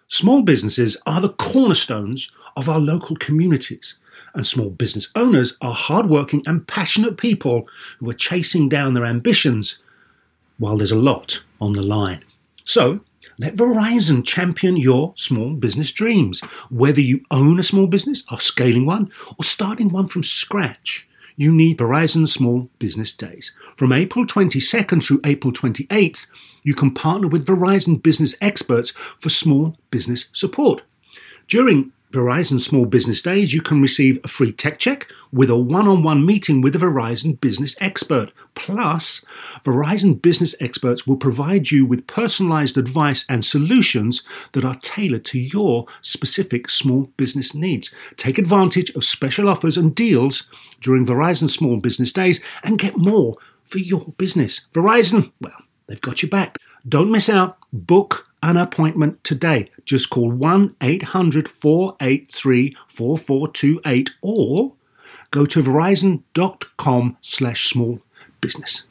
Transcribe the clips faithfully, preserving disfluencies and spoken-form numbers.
Small businesses are the cornerstones of our local communities, and small business owners are hardworking and passionate people who are chasing down their ambitions while there's a lot on the line. So, let Verizon champion your small business dreams. Whether you own a small business, are scaling one, or starting one from scratch, you need Verizon Small Business Days. From April twenty-second through April twenty-eighth, you can partner with Verizon business experts for small business support. During Verizon Small Business Days, you can receive a free tech check with a one-on-one meeting with a Verizon business expert. Plus, Verizon business experts will provide you with personalized advice and solutions that are tailored to your specific small business needs. Take advantage of special offers and deals during Verizon Small Business Days and get more for your business. Verizon, well, they've got your back. Don't miss out. Book an appointment today. Just call one eight hundred four eight three four four two eight or go to verizon.com slash small business.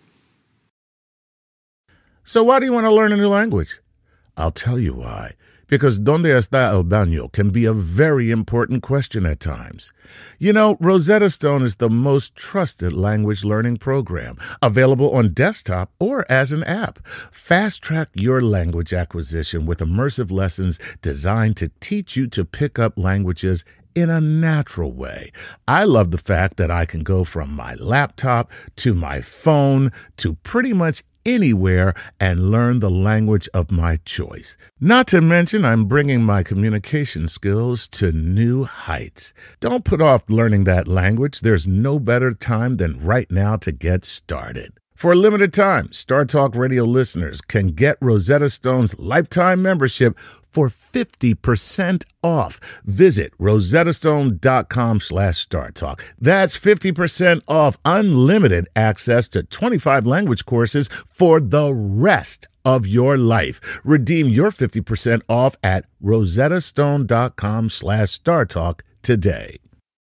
So why do you want to learn a new language? I'll tell you why. Because ¿Dónde está el baño? Can be a very important question at times. You know, Rosetta Stone is the most trusted language learning program, available on desktop or as an app. Fast-track your language acquisition with immersive lessons designed to teach you to pick up languages in a natural way. I love the fact that I can go from my laptop to my phone to pretty much anywhere and learn the language of my choice. Not to mention, I'm bringing my communication skills to new heights. Don't put off learning that language. There's no better time than right now to get started. For a limited time, Star Talk Radio listeners can get Rosetta Stone's lifetime membership for fifty percent off. Visit rosettastone.com slash StarTalk. That's fifty percent off unlimited access to twenty-five language courses for the rest of your life. Redeem your fifty percent off at rosettastone.com slash StarTalk today.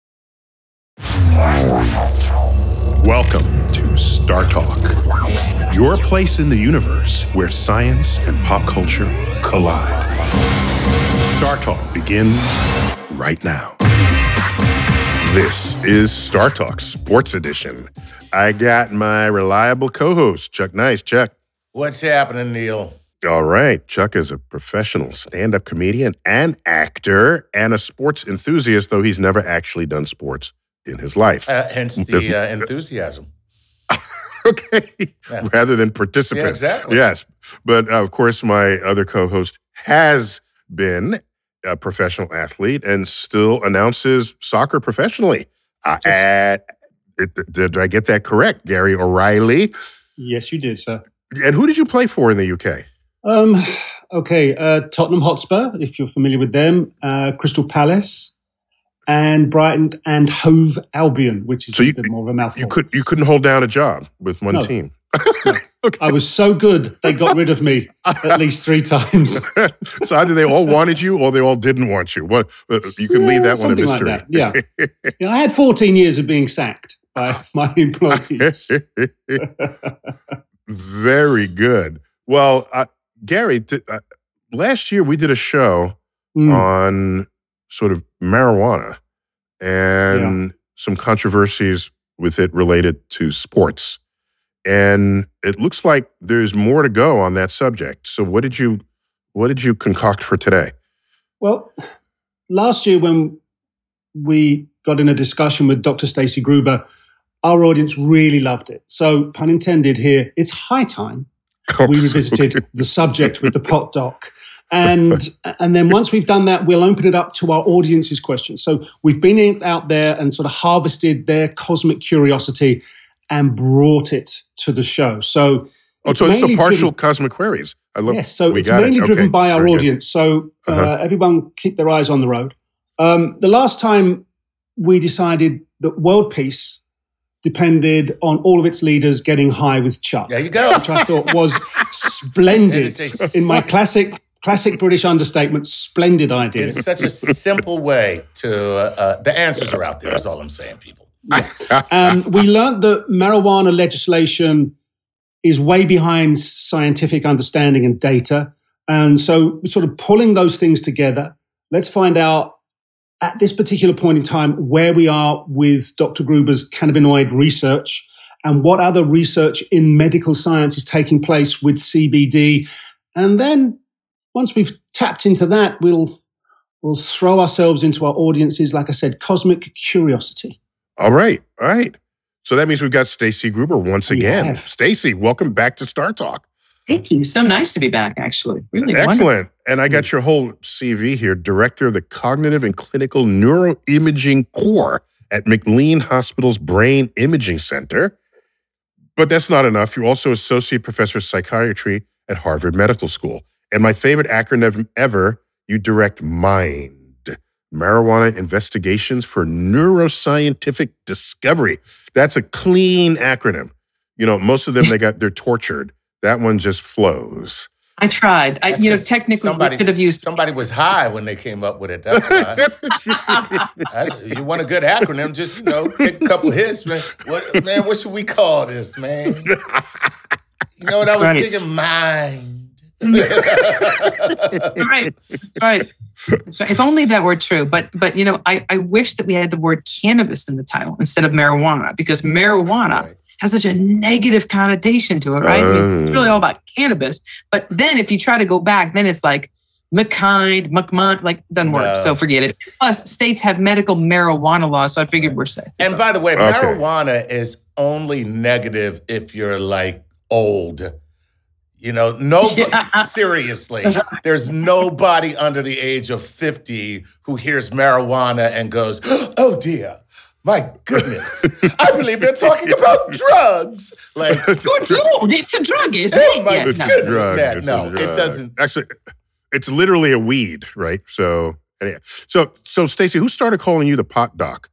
Welcome to Star Talk, your place in the universe where science and pop culture collide. Star Talk begins right now. This is Star Talk Sports Edition. I got my reliable co-host, Chuck Nice. Chuck. What's happening, Neil? All right. Chuck is a professional stand-up comedian and actor and a sports enthusiast, though he's never actually done sports in his life. Uh, hence the uh, enthusiasm. Okay. Yeah. Rather than participant. Yeah, exactly. Yes. But, uh, of course, my other co-host has been a professional athlete and still announces soccer professionally. Uh, at, it, did I get that correct? Gary O'Reilly? Yes, you did, sir. And who did you play for in the U K? Um, okay, uh, Tottenham Hotspur, if you're familiar with them, uh, Crystal Palace, and Brighton and Hove Albion, which is so you, a bit more of a mouthful. You, could, you couldn't hold down a job with one no. team. No. Okay. I was so good, they got rid of me at least three times. So either they all wanted you or they all didn't want you. What uh, you can leave that one a mystery. Like that. Yeah. You know, I had fourteen years of being sacked by my employees. Very good. Well, uh, Gary, th- uh, last year we did a show mm. on sort of marijuana and yeah. some controversies with it related to sports. And it looks like there's more to go on that subject. So what did you what did you concoct for today? Well, last year when we got in a discussion with Doctor Stacey Gruber, our audience really loved it. So, pun intended here, it's high time oh, we revisited okay. the subject with the pot doc. And and then once we've done that, we'll open it up to our audience's questions. So we've been out there and sort of harvested their cosmic curiosity and brought it to the show. So oh, so it's the partial driven, cosmic queries. I love. Yes, so it's mainly it. driven okay. by our Very audience. Good. So uh, uh-huh. everyone keep their eyes on the road. Um, the last time we decided that world peace depended on all of its leaders getting high with Chuck. There you go. Which I thought was splendid. In my classic classic British understatement, splendid idea. It's such a simple way to, uh, the answers are out there, is all I'm saying, people. Yeah. Um, we learned that marijuana legislation is way behind scientific understanding and data. And so sort of pulling those things together, let's find out at this particular point in time where we are with Doctor Gruber's cannabinoid research and what other research in medical science is taking place with C B D. And then once we've tapped into that, we'll we'll throw ourselves into our audience's, like I said, cosmic curiosity. All right. All right. So that means we've got Stacy Gruber once again. Stacy, welcome back to Star Talk. Thank you. So nice to be back, actually. Really excellent. Wonderful. And I got your whole C V here, Director of the Cognitive and Clinical Neuroimaging Core at McLean Hospital's Brain Imaging Center. But that's not enough. You're also Associate Professor of Psychiatry at Harvard Medical School. And my favorite acronym ever, you direct MIND, Marijuana Investigations for Neuroscientific Discovery. That's a clean acronym. You know, most of them, they got, they're tortured. That one just flows. I tried. I, you know, technically, somebody, we could have used... Somebody was high when they came up with it. That's why. That's, you want a good acronym, just, you know, take a couple hits. Man, what, man, what should we call this, man? You know what I was right. thinking? Mind. right, right. So if only that were true. But, but you know, I, I wish that we had the word cannabis in the title instead of marijuana, because marijuana... Right. has such a negative connotation to it, right? Uh, I mean, it's really all about cannabis. But then if you try to go back, then it's like McKind, McMunt, like doesn't work. No. So forget it. Plus, states have medical marijuana laws, so I figured we're safe. And so. by the way, okay. marijuana is only negative if you're like old. You know, no, yeah. seriously, there's nobody under the age of fifty who hears marijuana and goes, oh dear. My goodness, I believe they're talking about drugs. Like, good Lord, it's a drug, isn't oh it? my yeah, it's no. a drug. Yeah, it's no, a drug. it doesn't. Actually, it's literally a weed, right? So, anyway. so, so, Stacy, who started calling you the pot doc?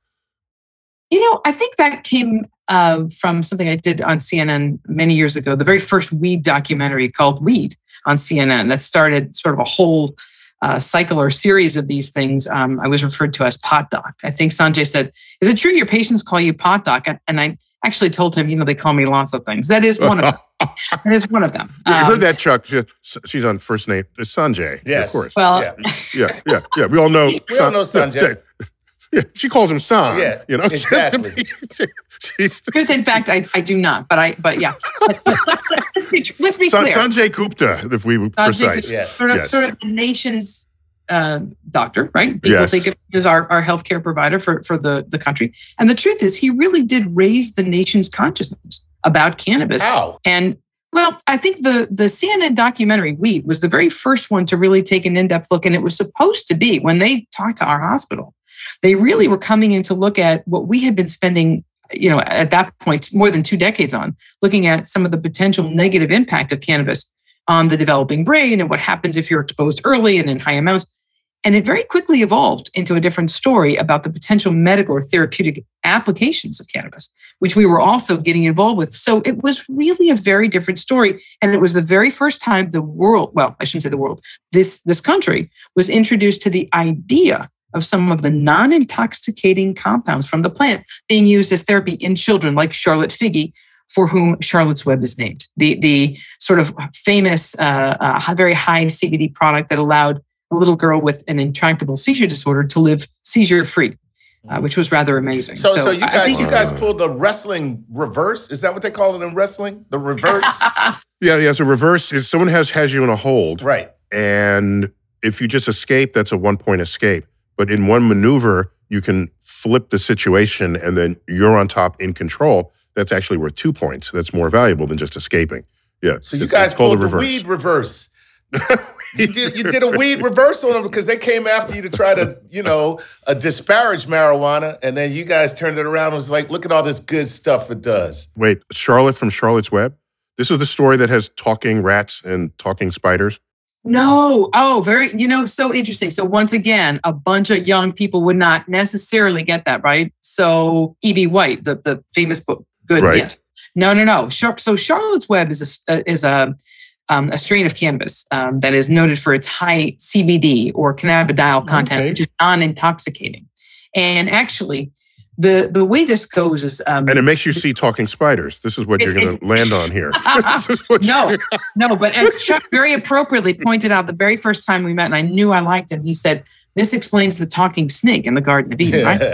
You know, I think that came uh, from something I did on C N N many years ago. The very first weed documentary called Weed on C N N that started sort of a whole. Uh, cycle or series of these things, um, I was referred to as pot doc. I think Sanjay said, is it true your patients call you pot doc? And, and I actually told him, you know, they call me lots of things. That is one of them. That is one of them. Yeah, you um, heard that, Chuck. She, she's on first name. It's Sanjay. Yes. Of course. Well, yeah, yeah, yeah. yeah. We all know. We all know Sanjay. Yeah, she calls him San. Yeah, you know, exactly. Be, she's, truth, in fact, I, I do not, but I, but yeah. But, but let's be, let's be San, clear. Sanjay Gupta, if we were Sanjay precise. Gupta, Yes. Sort of, yes. sort of the nation's uh, doctor, right? People Yes. think of him as our, our healthcare provider for, for the, the country. And the truth is, he really did raise the nation's consciousness about cannabis. How? And well, I think the, the C N N documentary, Weed, was the very first one to really take an in-depth look. And it was supposed to be, when they talked to our hospital, they really were coming in to look at what we had been spending, you know, at that point, more than two decades on, looking at some of the potential negative impact of cannabis on the developing brain and what happens if you're exposed early and in high amounts. And it very quickly evolved into a different story about the potential medical or therapeutic applications of cannabis, which we were also getting involved with. So it was really a very different story. And it was the very first time the world, well, I shouldn't say the world, this, this country was introduced to the idea of some of the non-intoxicating compounds from the plant being used as therapy in children, like Charlotte Figi, for whom Charlotte's Web is named. The, the sort of famous, uh, uh, very high C B D product that allowed a little girl with an intractable seizure disorder to live seizure-free, uh, which was rather amazing. So, so, so you guys, think, you guys pulled the wrestling reverse. Is that what they call it in wrestling? The reverse. Yeah, yeah. So reverse is someone has has you in a hold, Right. And if you just escape, that's a one point escape. But in one maneuver, you can flip the situation, and then you're on top in control. That's actually worth two points. That's more valuable than just escaping. Yeah. So you it's, guys it's called pulled the reverse. weed reverse. you did you did a weed reverse on them because they came after you to try to, you know, uh, disparage marijuana, and then you guys turned it around and was like, look at all this good stuff it does. Wait, Charlotte from Charlotte's Web? This is the story that has talking rats and talking spiders? No. Oh, very, you know, so interesting. So once again, a bunch of young people would not necessarily get that, right? So E B. White, the, the famous book, good, Right. yes. No, no, no. So Charlotte's Web is a, is a, um, a strain of cannabis um, that is noted for its high C B D or cannabidiol content, Okay. which is non-intoxicating. And actually, the the way this goes is, um, and it makes you see talking spiders. This is what you're going to land on here. This is what no, no, but as Chuck very appropriately pointed out the very first time we met, and I knew I liked him, he said, "This explains the talking snake in the Garden of Eden." Right?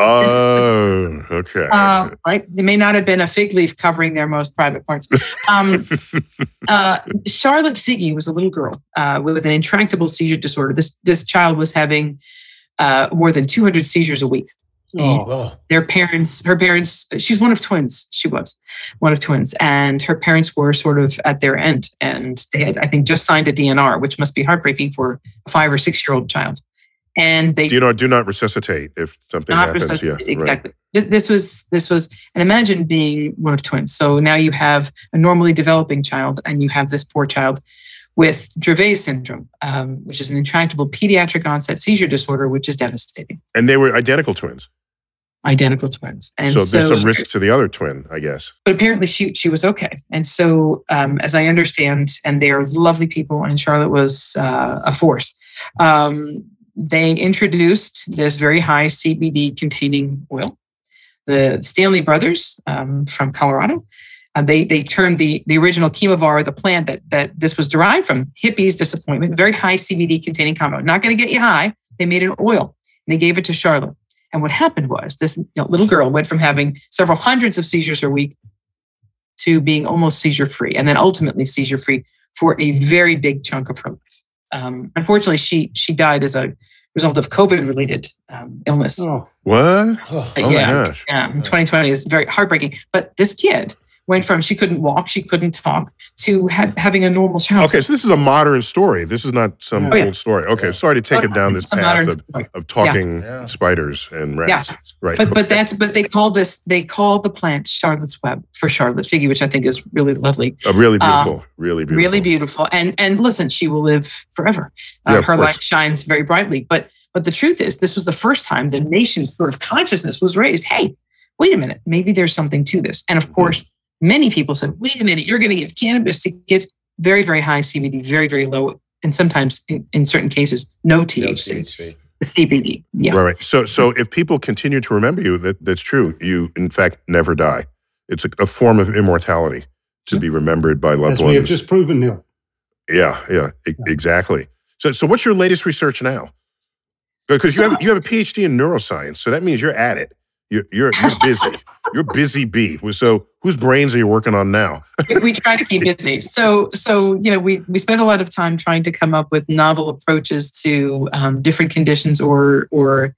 Oh, okay. Uh, right. It may not have been a fig leaf covering their most private parts. Um, uh, Charlotte Figi was a little girl uh, with an intractable seizure disorder. This this child was having uh, more than two hundred seizures a week. Oh. Their parents, her parents, she's one of twins. She was one of twins, and her parents were sort of at their end. And they had, I think, just signed a D N R, which must be heartbreaking for a five or six year old child. And they do not do not resuscitate if something not happens. Resuscitate, yeah, exactly. Right. This, this was this was, and imagine being one of twins. So now you have a normally developing child, and you have this poor child with Dravet syndrome, um, which is an intractable pediatric onset seizure disorder, which is devastating. And they were identical twins. Identical twins, and so, so there's some risk to the other twin, I guess. But apparently, she she was okay. And so, um, as I understand, and they are lovely people, and Charlotte was uh, a force. Um, They introduced this very high C B D containing oil. The Stanley brothers um, from Colorado, uh, they they turned the the original Chemovar, the plant that that this was derived from, hippies' disappointment, very high C B D containing compound. Not going to get you high. They made an oil and they gave it to Charlotte. And what happened was this you know, little girl went from having several hundreds of seizures a week to being almost seizure free, and then ultimately seizure free for a very big chunk of her life. Um, unfortunately, she she died as a result of COVID-related um, illness. Oh. What? Oh, oh yeah, my gosh. Yeah, in twenty twenty is very heartbreaking. But this kid went from she couldn't walk, she couldn't talk, to ha- having a normal childhood. Okay, so this is a modern story. This is not some oh, yeah. old story. Okay, sorry to take oh, it down this path of, of talking yeah. spiders and rats. Yeah. Right. But okay. but that's but they call this they call the plant Charlotte's Web for Charlotte Figi, which I think is really lovely. Uh, really beautiful. Um, really beautiful. Really beautiful. And and listen, she will live forever. Uh, yeah, her course. light shines very brightly. But but the truth is, this was the first time the nation's sort of consciousness was raised. Hey, wait a minute, maybe there's something to this. And of course, mm-hmm. many people said, wait a minute, you're going to give cannabis to kids. Very, very high C B D, very, very low, and sometimes in, in certain cases, no T H C. No T H C. The C B D. Yeah. Right, right. So so if people continue to remember you, that, that's true. You, in fact, never die. It's a, a form of immortality to be remembered by loved As ones. we have just proven, Neil. Yeah, yeah, e- exactly. So so what's your latest research now? Because you have you have a P H D in neuroscience, so that means you're at it. You're you're, you're busy. You're busy bee. So whose brains are you working on now? We try to keep busy. So so you know we we spend a lot of time trying to come up with novel approaches to um, different conditions or or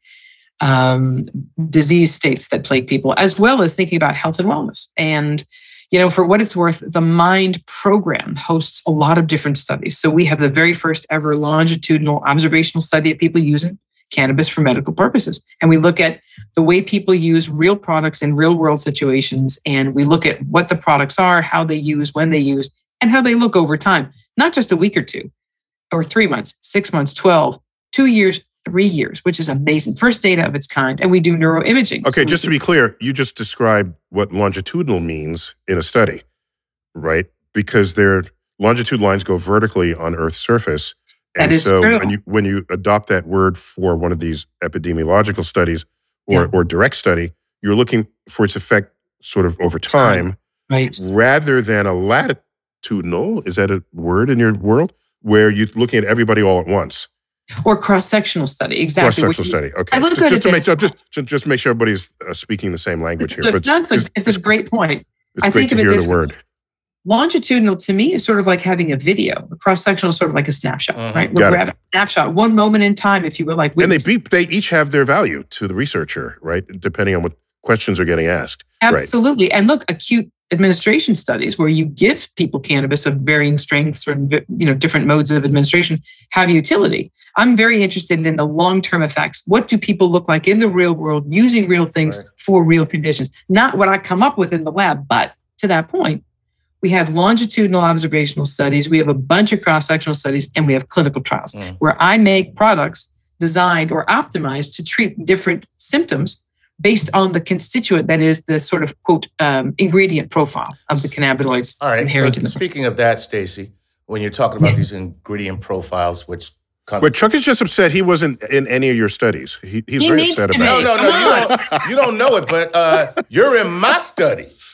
um, disease states that plague people, as well as thinking about health and wellness. And you know, for what it's worth, the MIND program hosts a lot of different studies. So we have the very first ever longitudinal observational study of people using cannabis for medical purposes. And we look at the way people use real products in real world situations. And we look at what the products are, how they use, when they use, and how they look over time, not just a week or two, or three months, six months, twelve, two years, three years, which is amazing. First data of its kind. And we do neuroimaging. Okay, so just to be clear, you just described what longitudinal means in a study, right? Because their longitude lines go vertically on Earth's surface. And that is so true. when you when you adopt that word for one of these epidemiological studies or, Yeah. or direct study, you're looking for its effect sort of over time, Right. rather than a latitudinal, is that a word in your world, where you're looking at everybody all at once? Or cross-sectional study. Exactly. Cross-sectional Which- study, okay. I look just, at just it to make as- sure, just, just just make sure everybody's uh, speaking the same language It's here. a, But that's a, it's, it's a great point. it's I great think to of it hear this the word. Longitudinal to me is sort of like having a video. A cross-sectional is sort of like a snapshot, Mhm. right? Got We're it. having a snapshot, one moment in time, if you will, like And they witness. be, they each have their value to the researcher, right? Depending on what questions are getting asked. Right. Absolutely. And look, acute administration studies where you give people cannabis of varying strengths or you know different modes of administration have utility. I'm very interested in the long-term effects. What do people look like in the real world using real things Right. for real conditions? Not what I come up with in the lab, but to that point, we have longitudinal observational studies, we have a bunch of cross-sectional studies, and we have clinical trials Mm. where I make products designed or optimized to treat different symptoms based on the constituent that is the sort of, quote, um, ingredient profile of the cannabinoids All right. inherent So in the speaking of that, Stacey, when you're talking about these ingredient profiles, which But Chuck is just upset he wasn't in any of your studies. He, he's He very needs upset to about be. it. No, no, no. You don't, you don't know it, but uh, you're in my studies.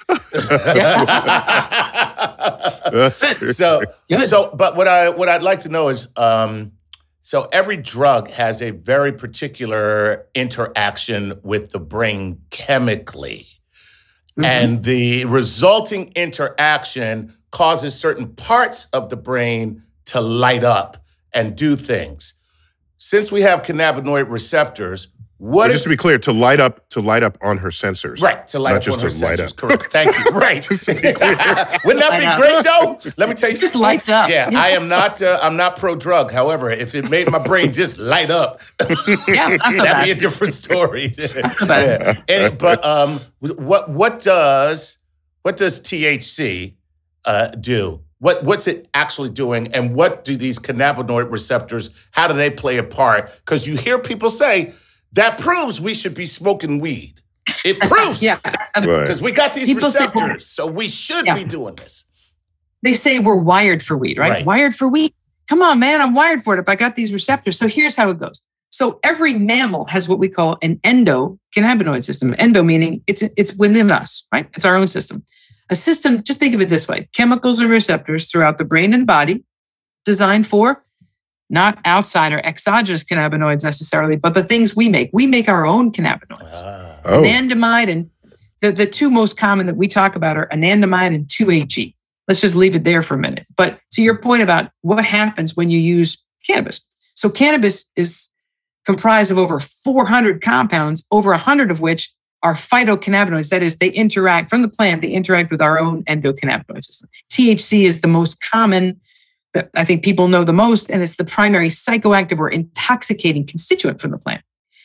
so, Good. so, but what I what I'd like to know is, um, so every drug has a very particular interaction with the brain chemically, mm-hmm. and the resulting interaction causes certain parts of the brain to light up and do things. Since we have cannabinoid receptors, what But is just to be clear, to light up, to light up on her sensors, right to light not up just on her to light sensors? up. Correct. Thank you. Right. Just to be clear. Wouldn't that I be know. great though? Let me tell you. It just something. lights up. Yeah, I am not. Uh, I'm not pro drug. However, if it made my brain just light up, Yeah, that's not that'd be a bad. different story. That's not bad. Yeah. And, but um, what what does what does T H C uh, do? What what's it actually doing, and what do these cannabinoid receptors? How do they play a part? Because you hear people say that proves we should be smoking weed. It proves, Yeah. because we got these People say- receptors, so we should Yeah. be doing this. They say we're wired for weed, right? Right. Wired for weed. Come on, man, I'm wired for it if I got these receptors. So here's how it goes. So every mammal has what we call an endocannabinoid system. Endo meaning it's it's within us, right? It's our own system. A system, just think of it this way. Chemicals and receptors throughout the brain and body designed for not outside or exogenous cannabinoids necessarily, but the things we make. We make our own cannabinoids. Ah. Oh, Anandamide and the, the two most common that we talk about are anandamide and two A G. Let's just leave it there for a minute. But to your point about what happens when you use cannabis. So cannabis is comprised of over four hundred compounds, over one hundred of which are phytocannabinoids. That is, they interact from the plant, they interact with our own endocannabinoid system. T H C is the most common that I think people know the most, and it's the primary psychoactive or intoxicating constituent from the plant.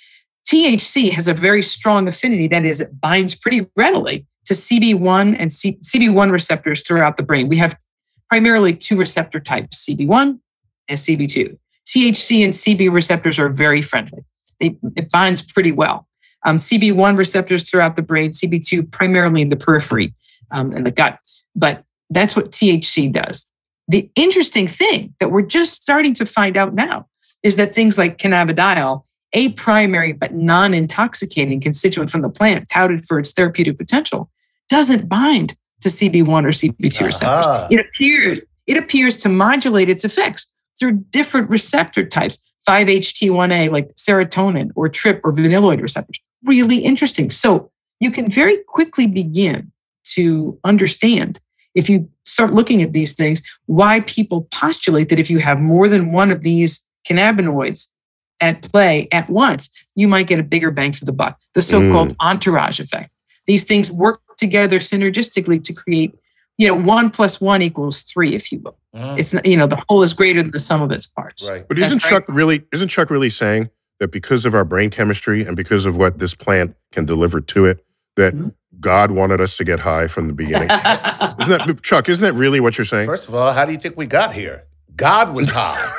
T H C has a very strong affinity, that is, it binds pretty readily to C B one and C- CB1 receptors throughout the brain. We have primarily two receptor types, C B one and C B two. T H C and C B receptors are very friendly. They, it binds pretty well. Um, C B one receptors throughout the brain, C B two primarily in the periphery um, and the gut. But that's what T H C does. The interesting thing that we're just starting to find out now is that things like cannabidiol, a primary but non-intoxicating constituent from the plant touted for its therapeutic potential, doesn't bind to C B one or C B two receptors. Uh-huh. It appears, it appears to modulate its effects through different receptor types, five H T one A like serotonin or TRP or vanilloid receptors. Really interesting. So you can very quickly begin to understand, if you start looking at these things, why people postulate that if you have more than one of these cannabinoids at play at once, you might get a bigger bang for the buck, the so-called mm. entourage effect. These things work together synergistically to create, you know, one plus one equals three, if you will. Mm. It's not, you know, the whole is greater than the sum of its parts. Right. But isn't Chuck really, isn't Chuck really saying that because of our brain chemistry and because of what this plant can deliver to it, that mm-hmm. God wanted us to get high from the beginning? Isn't that, Chuck, isn't that really what you're saying? First of all, how do you think we got here? God was high.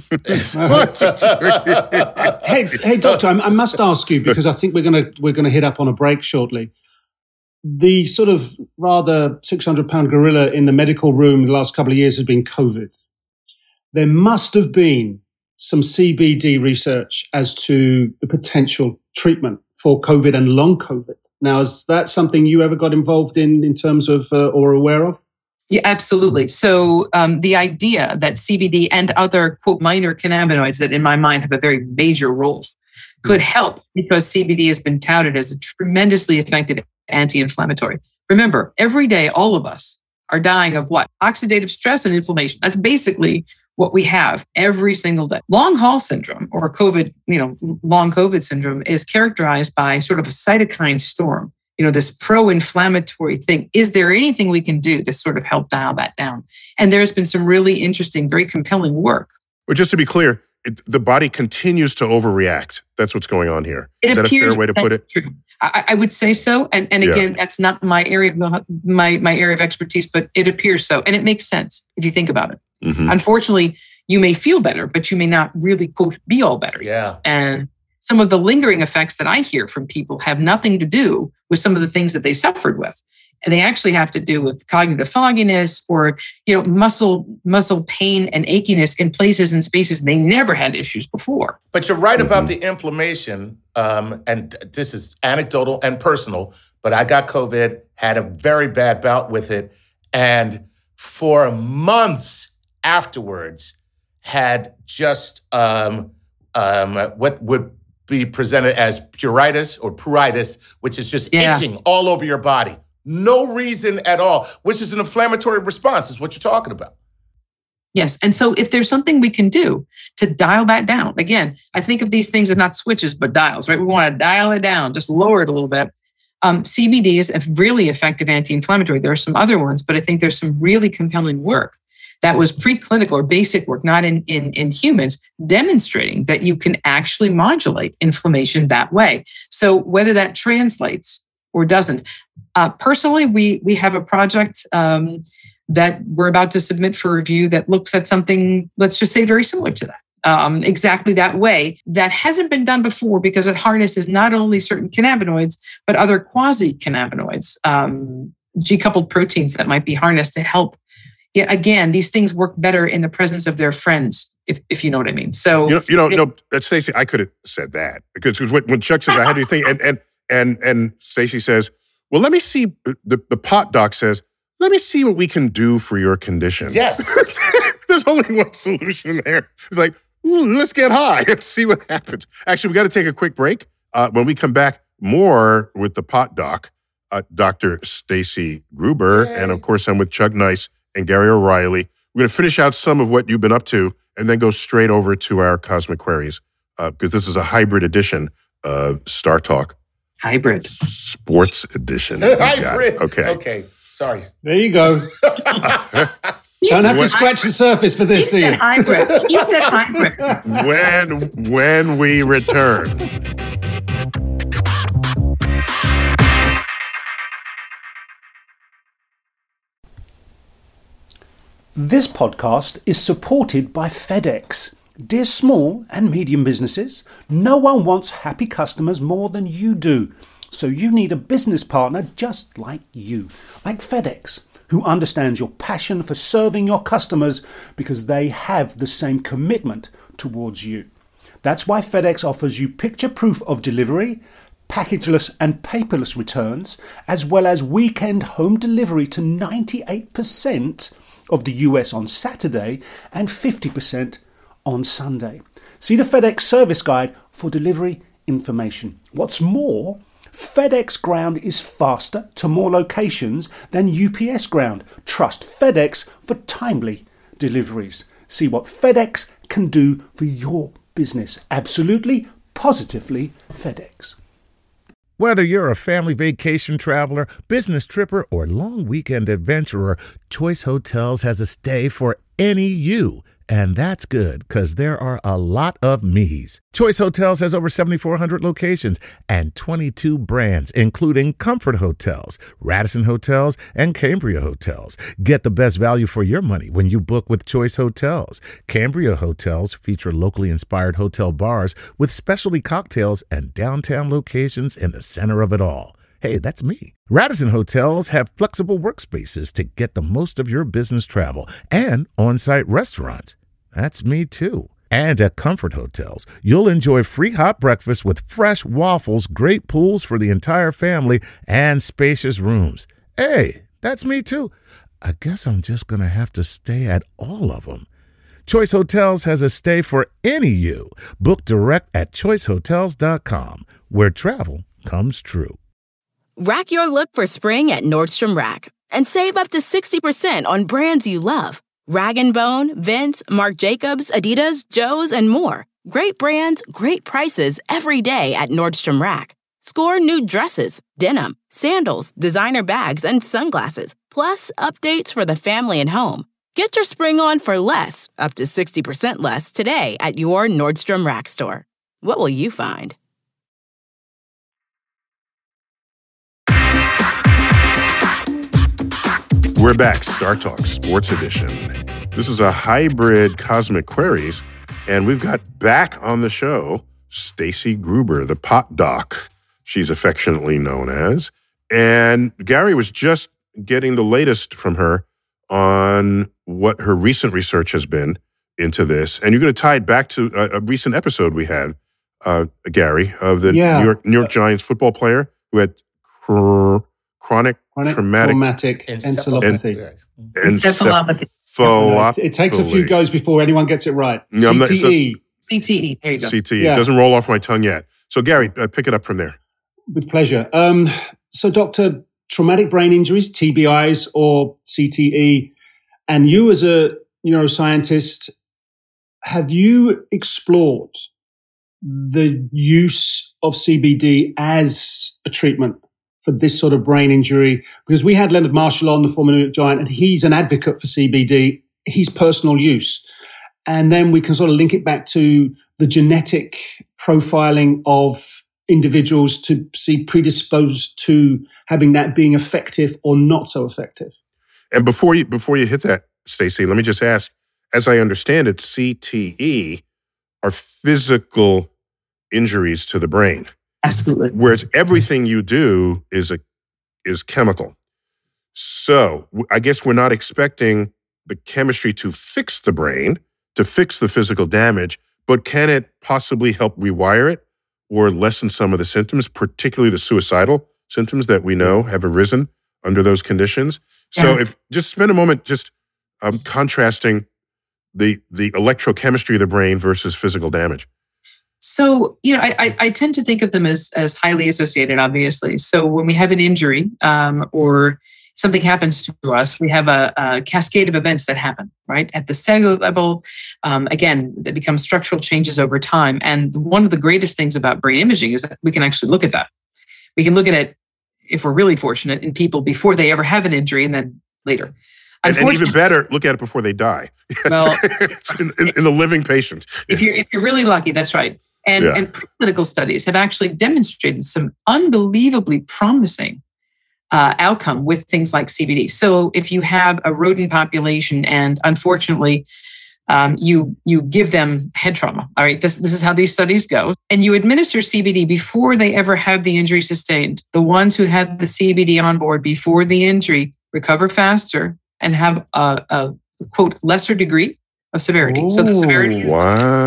hey, hey, doctor, I, I must ask you, because I think we're gonna we're gonna hit up on a break shortly. The sort of rather six hundred pound gorilla in the medical room in the last couple of years has been COVID. There must have been some C B D research as to the potential treatment for COVID and long COVID. Now, is that something you ever got involved in, in terms of uh, or aware of? Yeah, absolutely. So um, the idea that C B D and other, quote, minor cannabinoids that in my mind have a very major role could help, because C B D has been touted as a tremendously effective anti-inflammatory. Remember, every day, all of us are dying of what? Oxidative stress and inflammation. That's basically what we have every single day. Long haul syndrome, or COVID, you know, long COVID syndrome, is characterized by sort of a cytokine storm. You know, this pro-inflammatory thing. Is there anything we can do to sort of help dial that down? And there's been some really interesting, very compelling work. But just to be clear, it, the body continues to overreact. That's what's going on here. It Is that a appears fair way to put it? True. I, I would say so. And, and again, yeah. that's not my area of my, my area of expertise, but it appears so. And it makes sense if you think about it. Mm-hmm. Unfortunately, you may feel better, but you may not really, quote, be all better. Yeah. And some of the lingering effects that I hear from people have nothing to do with some of the things that they suffered with. And they actually have to do with cognitive fogginess or, you know, muscle muscle pain and achiness in places and spaces they never had issues before. But you're right mm-hmm. about the inflammation. Um, and this is anecdotal and personal, but I got COVID, had a very bad bout with it. And for months afterwards, had just um, um, what would be presented as pruritus or pruritus, which is just yeah. itching all over your body. No reason at all, which is an inflammatory response, is what you're talking about. Yes. And so if there's something we can do to dial that down, again, I think of these things as not switches, but dials, right? We want to dial it down, just lower it a little bit. Um, C B D is a really effective anti-inflammatory. There are some other ones, but I think there's some really compelling work that was preclinical or basic work, not in, in, in humans, demonstrating that you can actually modulate inflammation that way. So whether that translates or doesn't, uh, personally, we we have a project um, that we're about to submit for review that looks at something, let's just say, very similar to that. Um, exactly that way. That hasn't been done before because it harnesses not only certain cannabinoids, but other quasi-cannabinoids, um, G-coupled proteins that might be harnessed to help. Yeah, again, these things work better in the presence of their friends, if, if you know what I mean. So, you know, you know, it, no, Stacey, I could have said that because when Chuck says, I had to think, and and and and Stacey says, well, let me see, the, the pot doc says, let me see what we can do for your condition. Yes. There's only one solution there. It's like, let's get high and see what happens. Actually, we got to take a quick break. Uh, when we come back, more with the pot doc, uh, Doctor Stacey Gruber, Yay. And of course, I'm with Chuck Nice and Gary O'Reilly. We're going to finish out some of what you've been up to and then go straight over to our Cosmic Queries because uh, this is a hybrid edition of Star Talk. Hybrid. Sports edition. Hybrid. Okay. Okay. Sorry. There you go. Don't have to scratch the surface for this, do you? He said hybrid. He said hybrid. When, when we return. This podcast is supported by FedEx. Dear small and medium businesses, no one wants happy customers more than you do. So you need a business partner just like you, like FedEx, who understands your passion for serving your customers because they have the same commitment towards you. That's why FedEx offers you picture proof of delivery, packageless and paperless returns, as well as weekend home delivery to ninety-eight percent of the U S on Saturday and fifty percent on Sunday. See the FedEx service guide for delivery information. What's more, FedEx Ground is faster to more locations than U P S Ground. Trust FedEx for timely deliveries. See what FedEx can do for your business. Absolutely, positively FedEx. Whether you're a family vacation traveler, business tripper, or long weekend adventurer, Choice Hotels has a stay for any you. And that's good, because there are a lot of me's. Choice Hotels has over seventy-four hundred locations and twenty-two brands, including Comfort Hotels, Radisson Hotels, and Cambria Hotels. Get the best value for your money when you book with Choice Hotels. Cambria Hotels feature locally inspired hotel bars with specialty cocktails and downtown locations in the center of it all. Hey, that's me. Radisson Hotels have flexible workspaces to get the most of your business travel and on-site restaurants. That's me too. And at Comfort Hotels, you'll enjoy free hot breakfast with fresh waffles, great pools for the entire family, and spacious rooms. Hey, that's me too. I guess I'm just going to have to stay at all of them. Choice Hotels has a stay for any you. Book direct at choice hotels dot com, where travel comes true. Rack your look for spring at Nordstrom Rack and save up to sixty percent on brands you love. Rag and Bone, Vince, Marc Jacobs, Adidas, Joe's, and more. Great brands, great prices every day at Nordstrom Rack. Score new dresses, denim, sandals, designer bags, and sunglasses, plus updates for the family and home. Get your spring on for less, up to sixty percent less, today at your Nordstrom Rack store. What will you find? We're back, Star Talk Sports Edition. This is a hybrid Cosmic Queries, and we've got back on the show Stacey Gruber, the pot doc, she's affectionately known as. And Gary was just getting the latest from her on what her recent research has been into this. And you're going to tie it back to a, a recent episode we had, uh, Gary, of the Yeah. New York New York Giants football player who had cr- chronic, Chronic traumatic traumatic encephalopathy. Encephalopathy. encephalopathy. It takes a few goes before anyone gets it right. No, I'm not- C T E, C T E. There you go. C T E. Yeah. It doesn't roll off my tongue yet. So, Gary, uh, pick it up from there. with pleasure. Um, so, Doctor, traumatic brain injuries, T B Is or C T E, and you as a neuroscientist, have you explored the use of C B D as a treatment for this sort of brain injury? Because we had Leonard Marshall on, the former New York Giant, and he's an advocate for C B D, his personal use. And then we can sort of link it back to the genetic profiling of individuals to see predisposed to having that being effective or not so effective. And before you before you hit that, Stacey, let me just ask, as I understand it, C T E are physical injuries to the brain. Absolutely. Whereas everything you do is a is chemical. So I guess we're not expecting the chemistry to fix the brain, to fix the physical damage, but can it possibly help rewire it or lessen some of the symptoms, particularly the suicidal symptoms that we know have arisen under those conditions? So Yeah. if just spend a moment just um, contrasting the the electrochemistry of the brain versus physical damage. So, you know, I, I, I tend to think of them as, as highly associated, obviously. So when we have an injury um, or something happens to us, we have a, a cascade of events that happen, right? At the cellular level, um, again, that become structural changes over time. And one of the greatest things about brain imaging is that we can actually look at that. We can look at it, if we're really fortunate, in people before they ever have an injury and then later. And, and even better, look at it before they die. Well, in, in, in the living patient. If you're, if you're really lucky, that's right. And, Yeah. and preclinical studies have actually demonstrated some unbelievably promising uh, outcome with things like C B D. So if you have a rodent population and unfortunately um, you you give them head trauma, all right, this, this is how these studies go, and you administer C B D before they ever have the injury sustained, the ones who had the C B D on board before the injury recover faster and have a, a quote, lesser degree of severity. So the severity is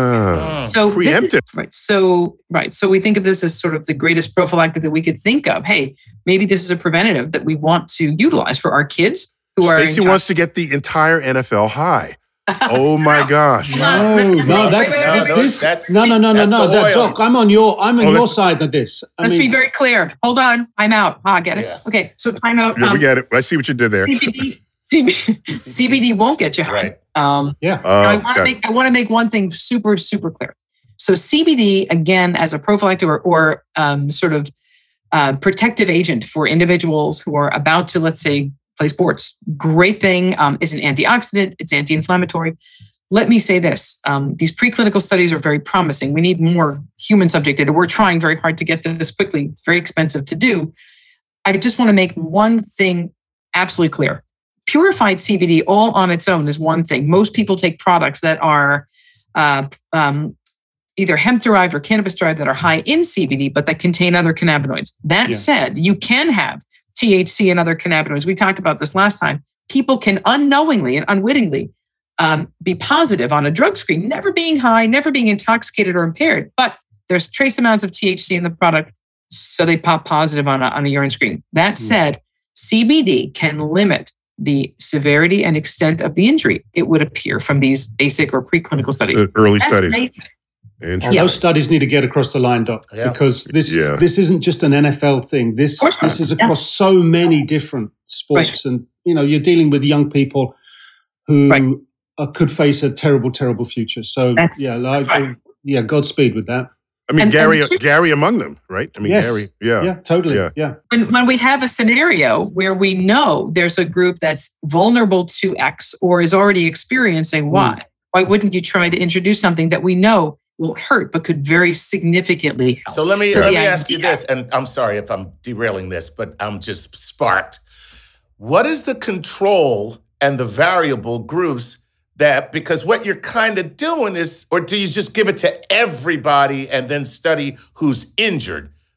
Wow. so this is- Preemptive. right. So right. So we think of this as sort of the greatest prophylactic that we could think of. Hey, maybe this is a preventative that we want to utilize for our kids who are. Stacey wants to get the entire N F L high. Oh my gosh. No, Wait, no, wait, that's, wait, this, wait, wait. this, That's- no, no, no, no, that's no, the that, oil. Doc, I'm on your, I'm on Oh, your that's- side of this. I Let's mean, be very clear. Hold on. I'm out. Ah, get it. Yeah. Okay. So time out. Yeah, we Um, get it. I see what you did there. C B D, C B D, C B D won't get you high. Right. Um, yeah. Oh, Now, I want to got it. make I want to make one thing super super clear. So C B D again as a prophylactic or, or um, sort of uh, protective agent for individuals who are about to, let's say, play sports. Great thing. Um, it's an antioxidant. It's anti-inflammatory. Let me say this: um, these preclinical studies are very promising. We need more human subject data. We're trying very hard to get this quickly. It's very expensive to do. I just want to make one thing absolutely clear. Purified C B D all on its own is one thing. Most people take products that are uh, um, either hemp-derived or cannabis-derived that are high in C B D, but that contain other cannabinoids. That Yeah. said, you can have T H C and other cannabinoids. We talked about this last time. People can unknowingly and unwittingly um, be positive on a drug screen, never being high, never being intoxicated or impaired, but there's trace amounts of T H C in the product, so they pop positive on a, on a urine screen. That said, C B D can limit the severity and extent of the injury, it would appear from these basic or preclinical studies. Uh, early That's studies. amazing. And Interesting. those studies need to get across the line, Doc, Yeah. because this Yeah. this isn't just an N F L thing. This Of course not. this is across so many different sports, and you know you're dealing with young people who Right. uh, could face a terrible, terrible future. So That's- yeah, that's like, right. yeah, Godspeed with that. I mean, And- Gary, and- Gary among them, right? I mean, Yes. Gary, yeah. Yeah, totally. Yeah. Yeah, When, when we have a scenario where we know there's a group that's vulnerable to X or is already experiencing Y, why wouldn't you try to introduce something that we know won't hurt but could very significantly help? So let me So let the me ask you idea- this, and I'm sorry if I'm derailing this, but I'm just sparked. What is the control and the variable groups that, because what you're kind of doing is, or do you just give it to everybody and then study who's injured?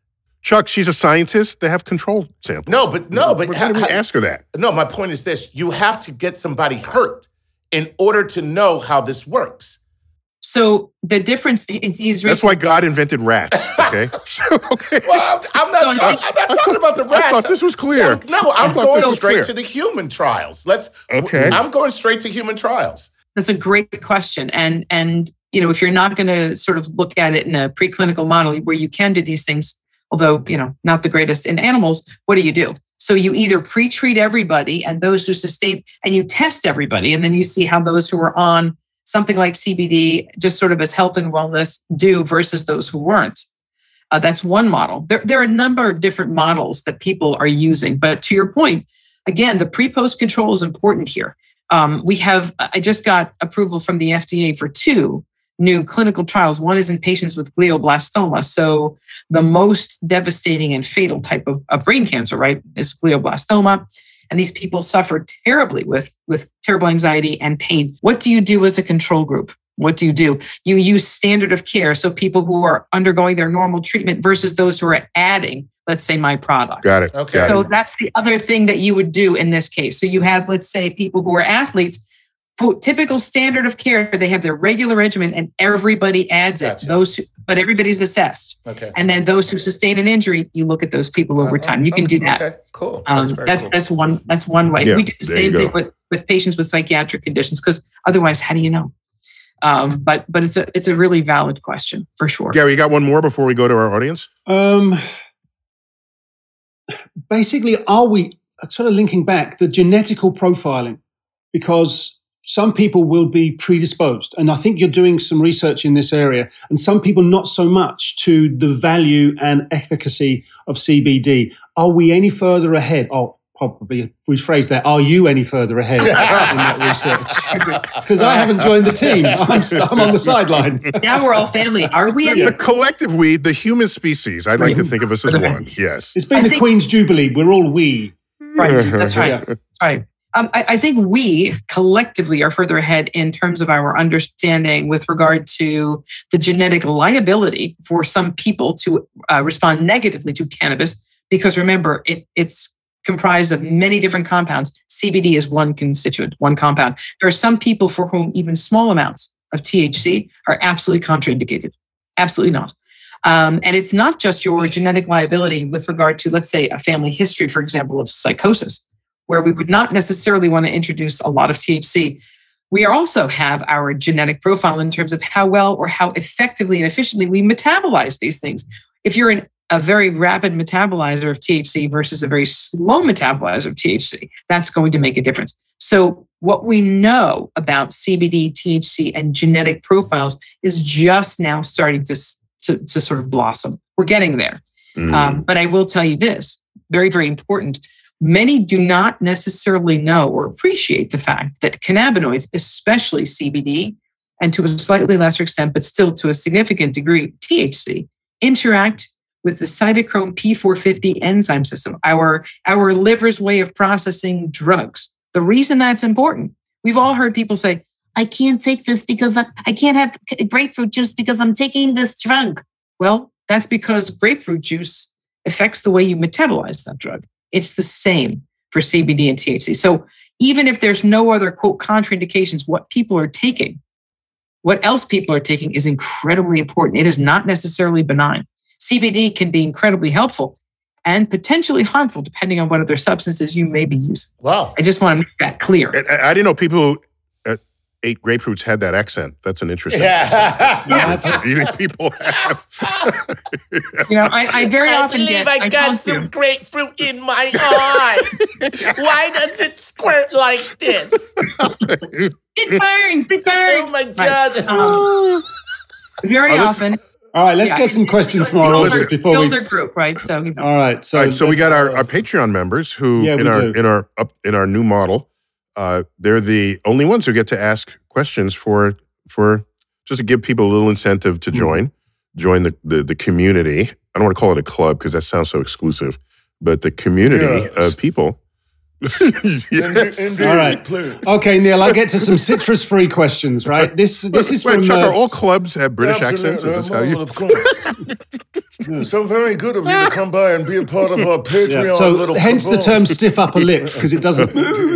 Chuck, she's a scientist. They have control samples. No, but no, but how do we ask her that? No, my point is this: you have to get somebody hurt in order to know how this works. So the difference is, is that's why God invented rats. Okay. okay. Well, I'm not. I'm not talking thought, about the rats. I thought this was clear. No, I'm going straight to the human trials. Let's. Okay. I'm going straight to human trials. That's a great question, and and you know, if you're not going to sort of look at it in a preclinical model where you can do these things, although you know not the greatest in animals, what do you do? So you either pre-treat everybody and those who sustain, and you test everybody, and then you see how those who are on something like C B D, just sort of as health and wellness, do versus those who weren't. Uh, that's one model. There, there are a number of different models that people are using. But to your point, again, the pre-post control is important here. Um, we have, I just got approval from the F D A for two new clinical trials. One is in patients with glioblastoma. So the most devastating and fatal type of, of brain cancer, right, is glioblastoma. And these people suffer terribly with, with terrible anxiety and pain. What do you do as a control group? What do you do? You use standard of care. So people who are undergoing their normal treatment versus those who are adding, let's say, my product. Got it. Okay. Got so it. that's the other thing that you would do in this case. So you have, let's say, people who are athletes, who typical standard of care, they have their regular regimen and everybody adds it. Gotcha. Those, who, but everybody's assessed. Okay. And then those who sustain an injury, you look at those people over time. You can do that. Okay, cool. Um, That's that's very that's, cool. that's one that's one way. Yeah, we do the there same you thing go. with, with patients with psychiatric conditions, because otherwise, how do you know? Um, but but it's a it's a really valid question for sure. Gary, you got one more before we go to our audience? Um, basically, are we sort of linking back the genetical profiling? Because some people will be predisposed, and I think you're doing some research in this area, and some people not so much to the value and efficacy of C B D. Are we any further ahead? Oh, probably rephrase that. Are you any further ahead in that research? Because I haven't joined the team. I'm, I'm on the sideline. Now we're all family. Are we? The collective we, the human species, I'd like to think of us as one. Yes. It's been I the think- Queen's Jubilee. We're all we. Right. That's right. Yeah. That's right. Um, I, I think we collectively are further ahead in terms of our understanding with regard to the genetic liability for some people to uh, respond negatively to cannabis. Because remember, it, it's comprised of many different compounds. C B D is one constituent, one compound. There are some people for whom even small amounts of T H C are absolutely contraindicated. Absolutely not. Um, and it's not just your genetic liability with regard to, let's say, a family history, for example, of psychosis, where we would not necessarily want to introduce a lot of T H C. We also have our genetic profile in terms of how well or how effectively and efficiently we metabolize these things. If you're in a very rapid metabolizer of T H C versus a very slow metabolizer of T H C, that's going to make a difference. So what we know about C B D, T H C, and genetic profiles is just now starting to, to, to sort of blossom. We're getting there. Mm. Um, but I will tell you this, very, very important. Many do not necessarily know or appreciate the fact that cannabinoids, especially C B D, and to a slightly lesser extent, but still to a significant degree, T H C, interact with the cytochrome P four fifty enzyme system, our, our liver's way of processing drugs. The reason that's important, we've all heard people say, I can't take this because I, I can't have grapefruit juice because I'm taking this drug. Well, that's because grapefruit juice affects the way you metabolize that drug. It's the same for C B D and T H C. So even if there's no other, quote, contraindications, what people are taking, what else people are taking is incredibly important. It is not necessarily benign. C B D can be incredibly helpful and potentially harmful depending on what other substances you may be using. Wow. I just want to make that clear. I, I didn't know people who uh, ate grapefruits had that accent. That's an interesting. Yeah. Yeah. You think people have? You know, I, I very I often believe get, I I got talk some to, grapefruit in my eye. Why does it squirt like this? Big burn, big burn. Oh my God. Um, very Oh, this- often. All right, let's Yeah, get some questions from our builder, audience before we. builder group, right? So, you know. All right, so All right, so we let's, got our, uh, our Patreon members who, Yeah, in we our do. in our up in our new model, uh, they're the only ones who get to ask questions for for just to give people a little incentive to join, join the, the the community. I don't want to call it a club because that sounds so exclusive, but the community Yes. of people Yes. Indeed, All right. please. Okay, Neil, I'll get to some citrus-free questions, right? This this is Wait, from... Chuck, uh, are all clubs have British accents? Absolutely. Is this how you... Well, of course. So very good of you to come by and be a part of our Patreon yeah. So little hence the cabal. term stiff upper lip, because it doesn't...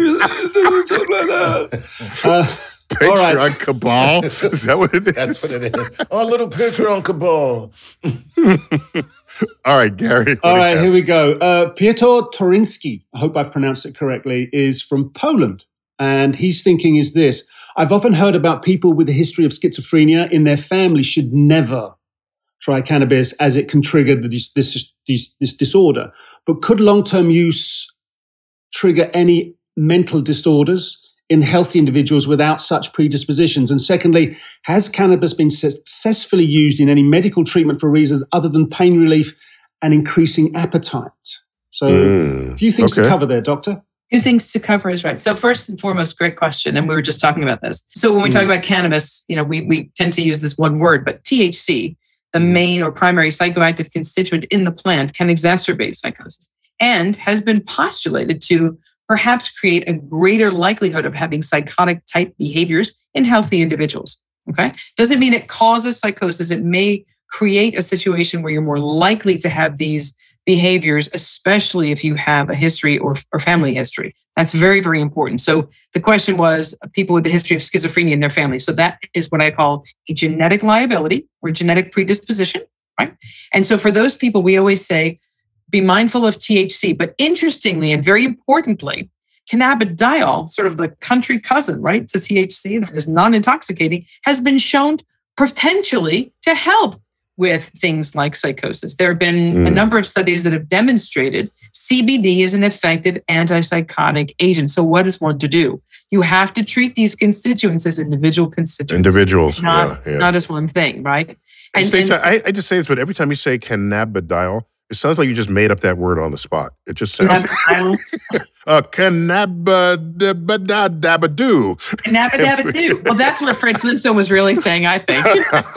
uh, Patreon all right. cabal? Is that what it is? That's what it is. Our little Patreon cabal. All right, Gary. All right, here we go. Uh, Piotr Torinski, I hope I've pronounced it correctly, is from Poland. And he's thinking is this: I've often heard about people with a history of schizophrenia in their family should never try cannabis as it can trigger the, this, this, this, this disorder. But could long-term use trigger any mental disorders in healthy individuals without such predispositions? And secondly, has cannabis been successfully used in any medical treatment for reasons other than pain relief and increasing appetite? So Mm, a few things okay. to cover there, Doctor. Two things to cover is right. So first and foremost, great question. And we were just talking about this. So when we talk about cannabis, you know, we, we tend to use this one word, but T H C, the main or primary psychoactive constituent in the plant, can exacerbate psychosis and has been postulated to perhaps create a greater likelihood of having psychotic type behaviors in healthy individuals. Okay. Doesn't mean it causes psychosis. It may create a situation where you're more likely to have these behaviors, especially if you have a history or, or family history. That's very, very important. So the question was people with a history of schizophrenia in their family. So that is what I call a genetic liability or genetic predisposition, right? And so for those people, we always say, be mindful of T H C. But interestingly and very importantly, cannabidiol, sort of the country cousin, right, to T H C, that is non-intoxicating, has been shown potentially to help with things like psychosis. There have been mm. a number of studies that have demonstrated C B D is an effective antipsychotic agent. So what is one to do? You have to treat these constituents as individual constituents. Individuals, not, yeah, yeah. not as one thing, right? And, And, Stacey, and I, I just say this, but every time you say cannabidiol, it sounds like you just made up that word on the spot. It just sounds cannabidiol, uh, cannabidabadoo. Cannabidabadoo. Well, that's what Fred Flintstone was really saying, I think.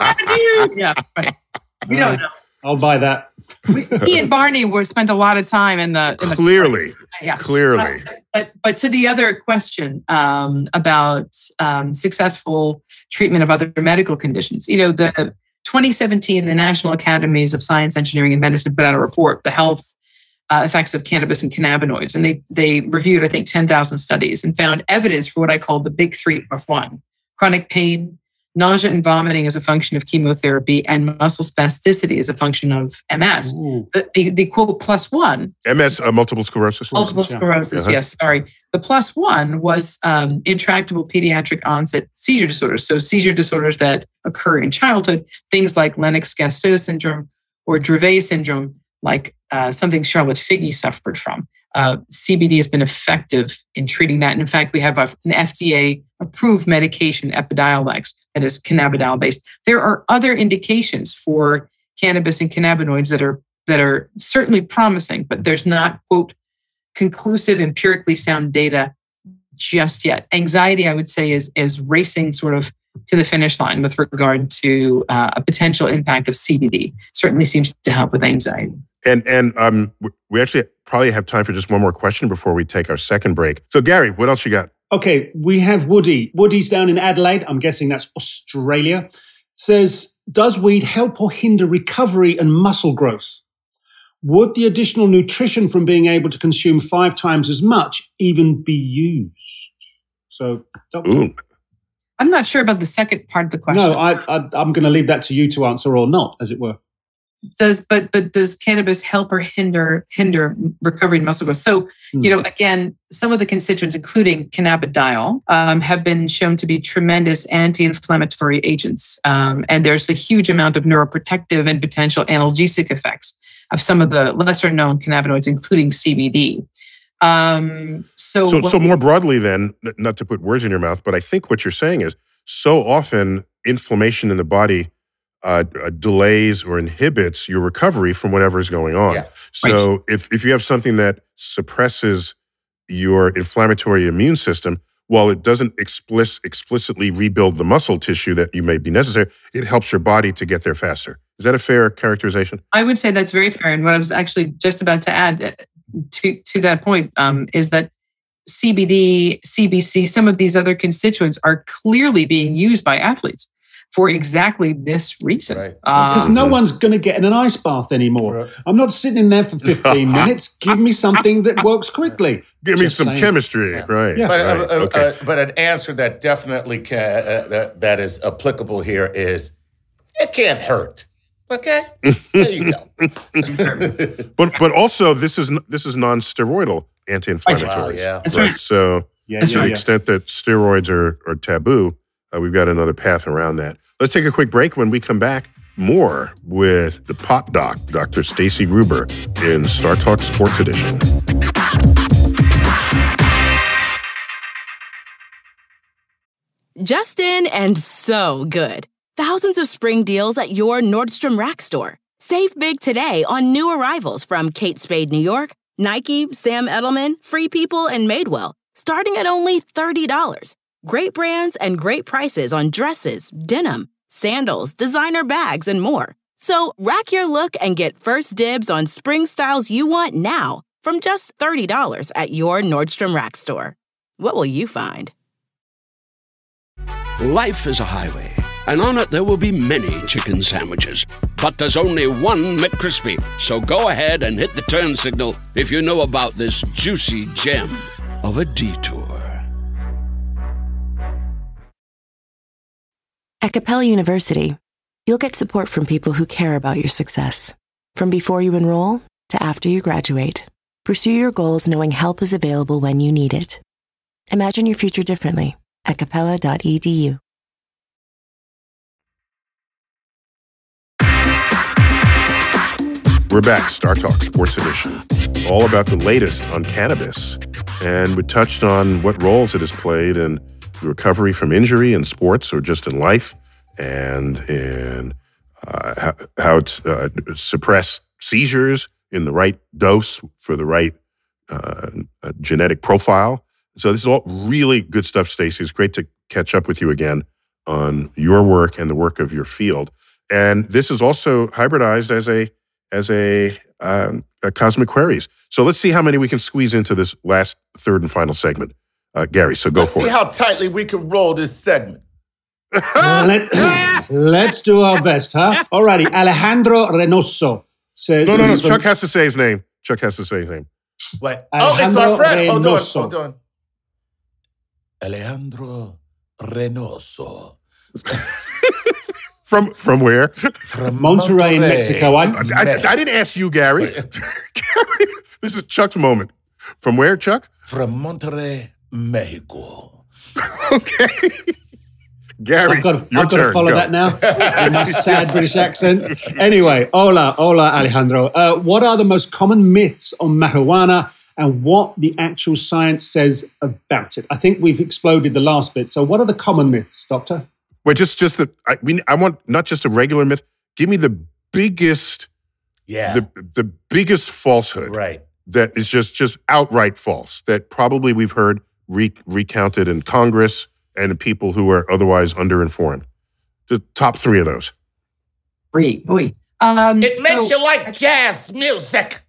Yeah, right. We don't know. I'll buy that. We, he and Barney were spent a lot of time in the in the Clearly, yeah. clearly. But, but but to the other question um, about um, successful treatment of other medical conditions, you know, the twenty seventeen, the National Academies of Science, Engineering, and Medicine put out a report, the health uh, effects of cannabis and cannabinoids, and they they reviewed, I think, ten thousand studies and found evidence for what I call the big three plus one: chronic pain, nausea and vomiting as a function of chemotherapy, and muscle spasticity as a function of M S. The, the, the quote plus one. M S, uh, multiple sclerosis. Multiple sclerosis, Uh-huh. yes, sorry. The plus one was um, intractable pediatric onset seizure disorders. So seizure disorders that occur in childhood, things like Lennox-Gastaut syndrome or Dravet syndrome, like uh, something Charlotte Figi suffered from. Uh, C B D has been effective in treating that. And in fact, we have a, an F D A-approved medication, Epidiolex, that is cannabidiol-based. There are other indications for cannabis and cannabinoids that are that are certainly promising, but there's not, quote, conclusive, empirically sound data just yet. Anxiety, I would say, is, is racing sort of to the finish line with regard to uh, a potential impact of C B D. Certainly seems to help with anxiety. And and um, we actually probably have time for just one more question before we take our second break. So, Gary, what else you got? Okay, we have Woody. Woody's down in Adelaide. I'm guessing that's Australia. Says, does weed help or hinder recovery and muscle growth? Would the additional nutrition from being able to consume five times as much even be used? So, Doctor Ooh. I'm not sure about the second part of the question. No, I, I, I'm going to leave that to you to answer or not, as it were. Does but but does cannabis help or hinder hinder recovery and muscle growth? So Hmm. you know, again, some of the constituents, including cannabidiol, um, have been shown to be tremendous anti-inflammatory agents, um, and there's a huge amount of neuroprotective and potential analgesic effects of some of the lesser-known cannabinoids, including C B D. Um, so So, when so we- more broadly, then, n- not to put words in your mouth, but I think what you're saying is so often inflammation in the body uh, uh, delays or inhibits your recovery from whatever is going on. Yeah. So, if if you have something that suppresses your inflammatory immune system, while it doesn't explicit, explicitly rebuild the muscle tissue that you may be necessary, it helps your body to get there faster. Is that a fair characterization? I would say that's very fair. And what I was actually just about to add to, to that point um, is that C B D, C B C, some of these other constituents are clearly being used by athletes for exactly this reason. Right. Because Um, no one's going to get in an ice bath anymore. Right. I'm not sitting in there for fifteen minutes. Give me something that works quickly. Give me Just some saying. chemistry, right? Yeah. But, uh, right, uh, okay. uh, but an answer that definitely can, uh, that, that is applicable here is it can't hurt. Okay, there you go. But but also this is this is non-steroidal anti-inflammatories. Wow, yeah. That's right. right. So Yeah, That's to yeah, the yeah. extent that steroids are are taboo, uh, we've got another path around that. Let's take a quick break. When we come back, more with the Pot Doc, Doctor Stacy Gruber, in Star Talk Sports Edition. Justin and so good. Thousands of spring deals at your Nordstrom Rack store. Save big today on new arrivals from Kate Spade New York, Nike, Sam Edelman, Free People, and Madewell, starting at only thirty dollars. Great brands and great prices on dresses, denim, sandals, designer bags, and more. So rack your look and get first dibs on spring styles you want now from just thirty dollars at your Nordstrom Rack store. What will you find? Life is a highway, and on it there will be many chicken sandwiches. But there's only one McCrispy. So go ahead and hit the turn signal if you know about this juicy gem of a detour. At Capella University, you'll get support from people who care about your success. From before you enroll to after you graduate, pursue your goals knowing help is available when you need it. Imagine your future differently at capella dot e d u. We're back, Star Talk Sports Edition, all about the latest on cannabis. And we touched on what roles it has played in the recovery from injury in sports or just in life, and in uh, how, how it's uh, suppressed seizures in the right dose for the right uh, uh, genetic profile. So this is all really good stuff, Stacy. It's great to catch up with you again on your work and the work of your field. And this is also hybridized as a as a, um, a Cosmic Queries. So let's see how many we can squeeze into this last third and final segment. Uh, Gary, so go Let's for see it. how tightly we can roll this segment. Well, let, let's do our best, huh? Alrighty, Alejandro Reynoso says... no, no, no. he's from- Chuck has to say his name. Chuck has to say his name. Wait. Oh, it's Alejandro our friend. Hold on, Reynoso. hold on. Alejandro Reynoso. From from where? From Monterrey, in Mexico. I- I, I, I didn't ask you, Gary. Gary. This is Chuck's moment. From where, Chuck? From Monterrey, Mexico. Okay. Gary, I've got to, your I've got turn. to follow Go. that now in my sad British accent. Anyway, hola, hola, Alejandro. Uh, what are the most common myths on marijuana and what the actual science says about it? I think we've exploded the last bit. So what are the common myths, Doctor? Wait, just just the. I mean, I want not just a regular myth. Give me the biggest, Yeah. the the biggest falsehood right. that is just just outright false. That probably we've heard re- recounted in Congress and people who are otherwise underinformed. The top three of those. Three. Oy. Um, It makes so- you like jazz music.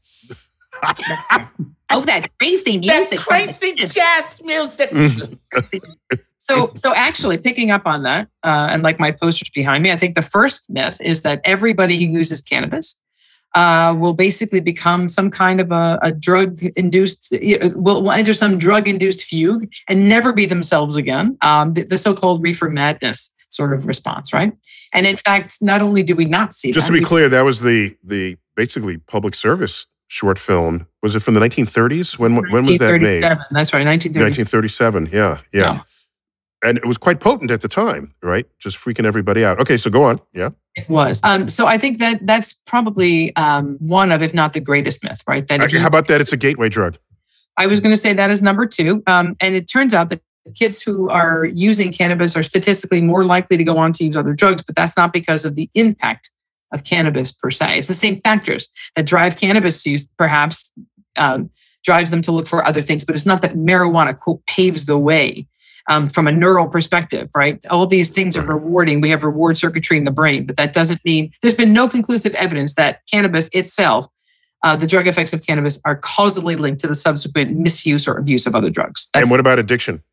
Oh, that crazy That music. crazy jazz music. So, so actually, picking up on that, uh, and like my posters behind me, I think the first myth is that everybody who uses cannabis uh, will basically become some kind of a, a drug-induced, will, will enter some drug-induced fugue and never be themselves again. Um, the, the so-called reefer madness sort of response, right? And in fact, not only do we not see Just that, to be we- clear, that was the the basically public service short film. Was it from the nineteen thirties? When when was that made? nineteen thirty-seven. That's right, nineteen thirty-seven. nineteen thirty-seven. Yeah, yeah, Yeah. And it was quite potent at the time, right? Just freaking everybody out. Okay, so go on. Yeah. It was. Um, so I think that that's probably um, one of, if not the greatest myth, right? That if Actually, you- how about that? It's a gateway drug. I was going to say that is number two. Um, and it turns out that kids who are using cannabis are statistically more likely to go on to use other drugs, but that's not because of the impact of cannabis per se. It's the same factors that drive cannabis use, perhaps um, drives them to look for other things, but it's not that marijuana, quote, paves the way um, from a neural perspective, right? All these things are rewarding. We have reward circuitry in the brain, but that doesn't mean there's been no conclusive evidence that cannabis itself uh, the drug effects of cannabis are causally linked to the subsequent misuse or abuse of other drugs. That's, and what about addiction?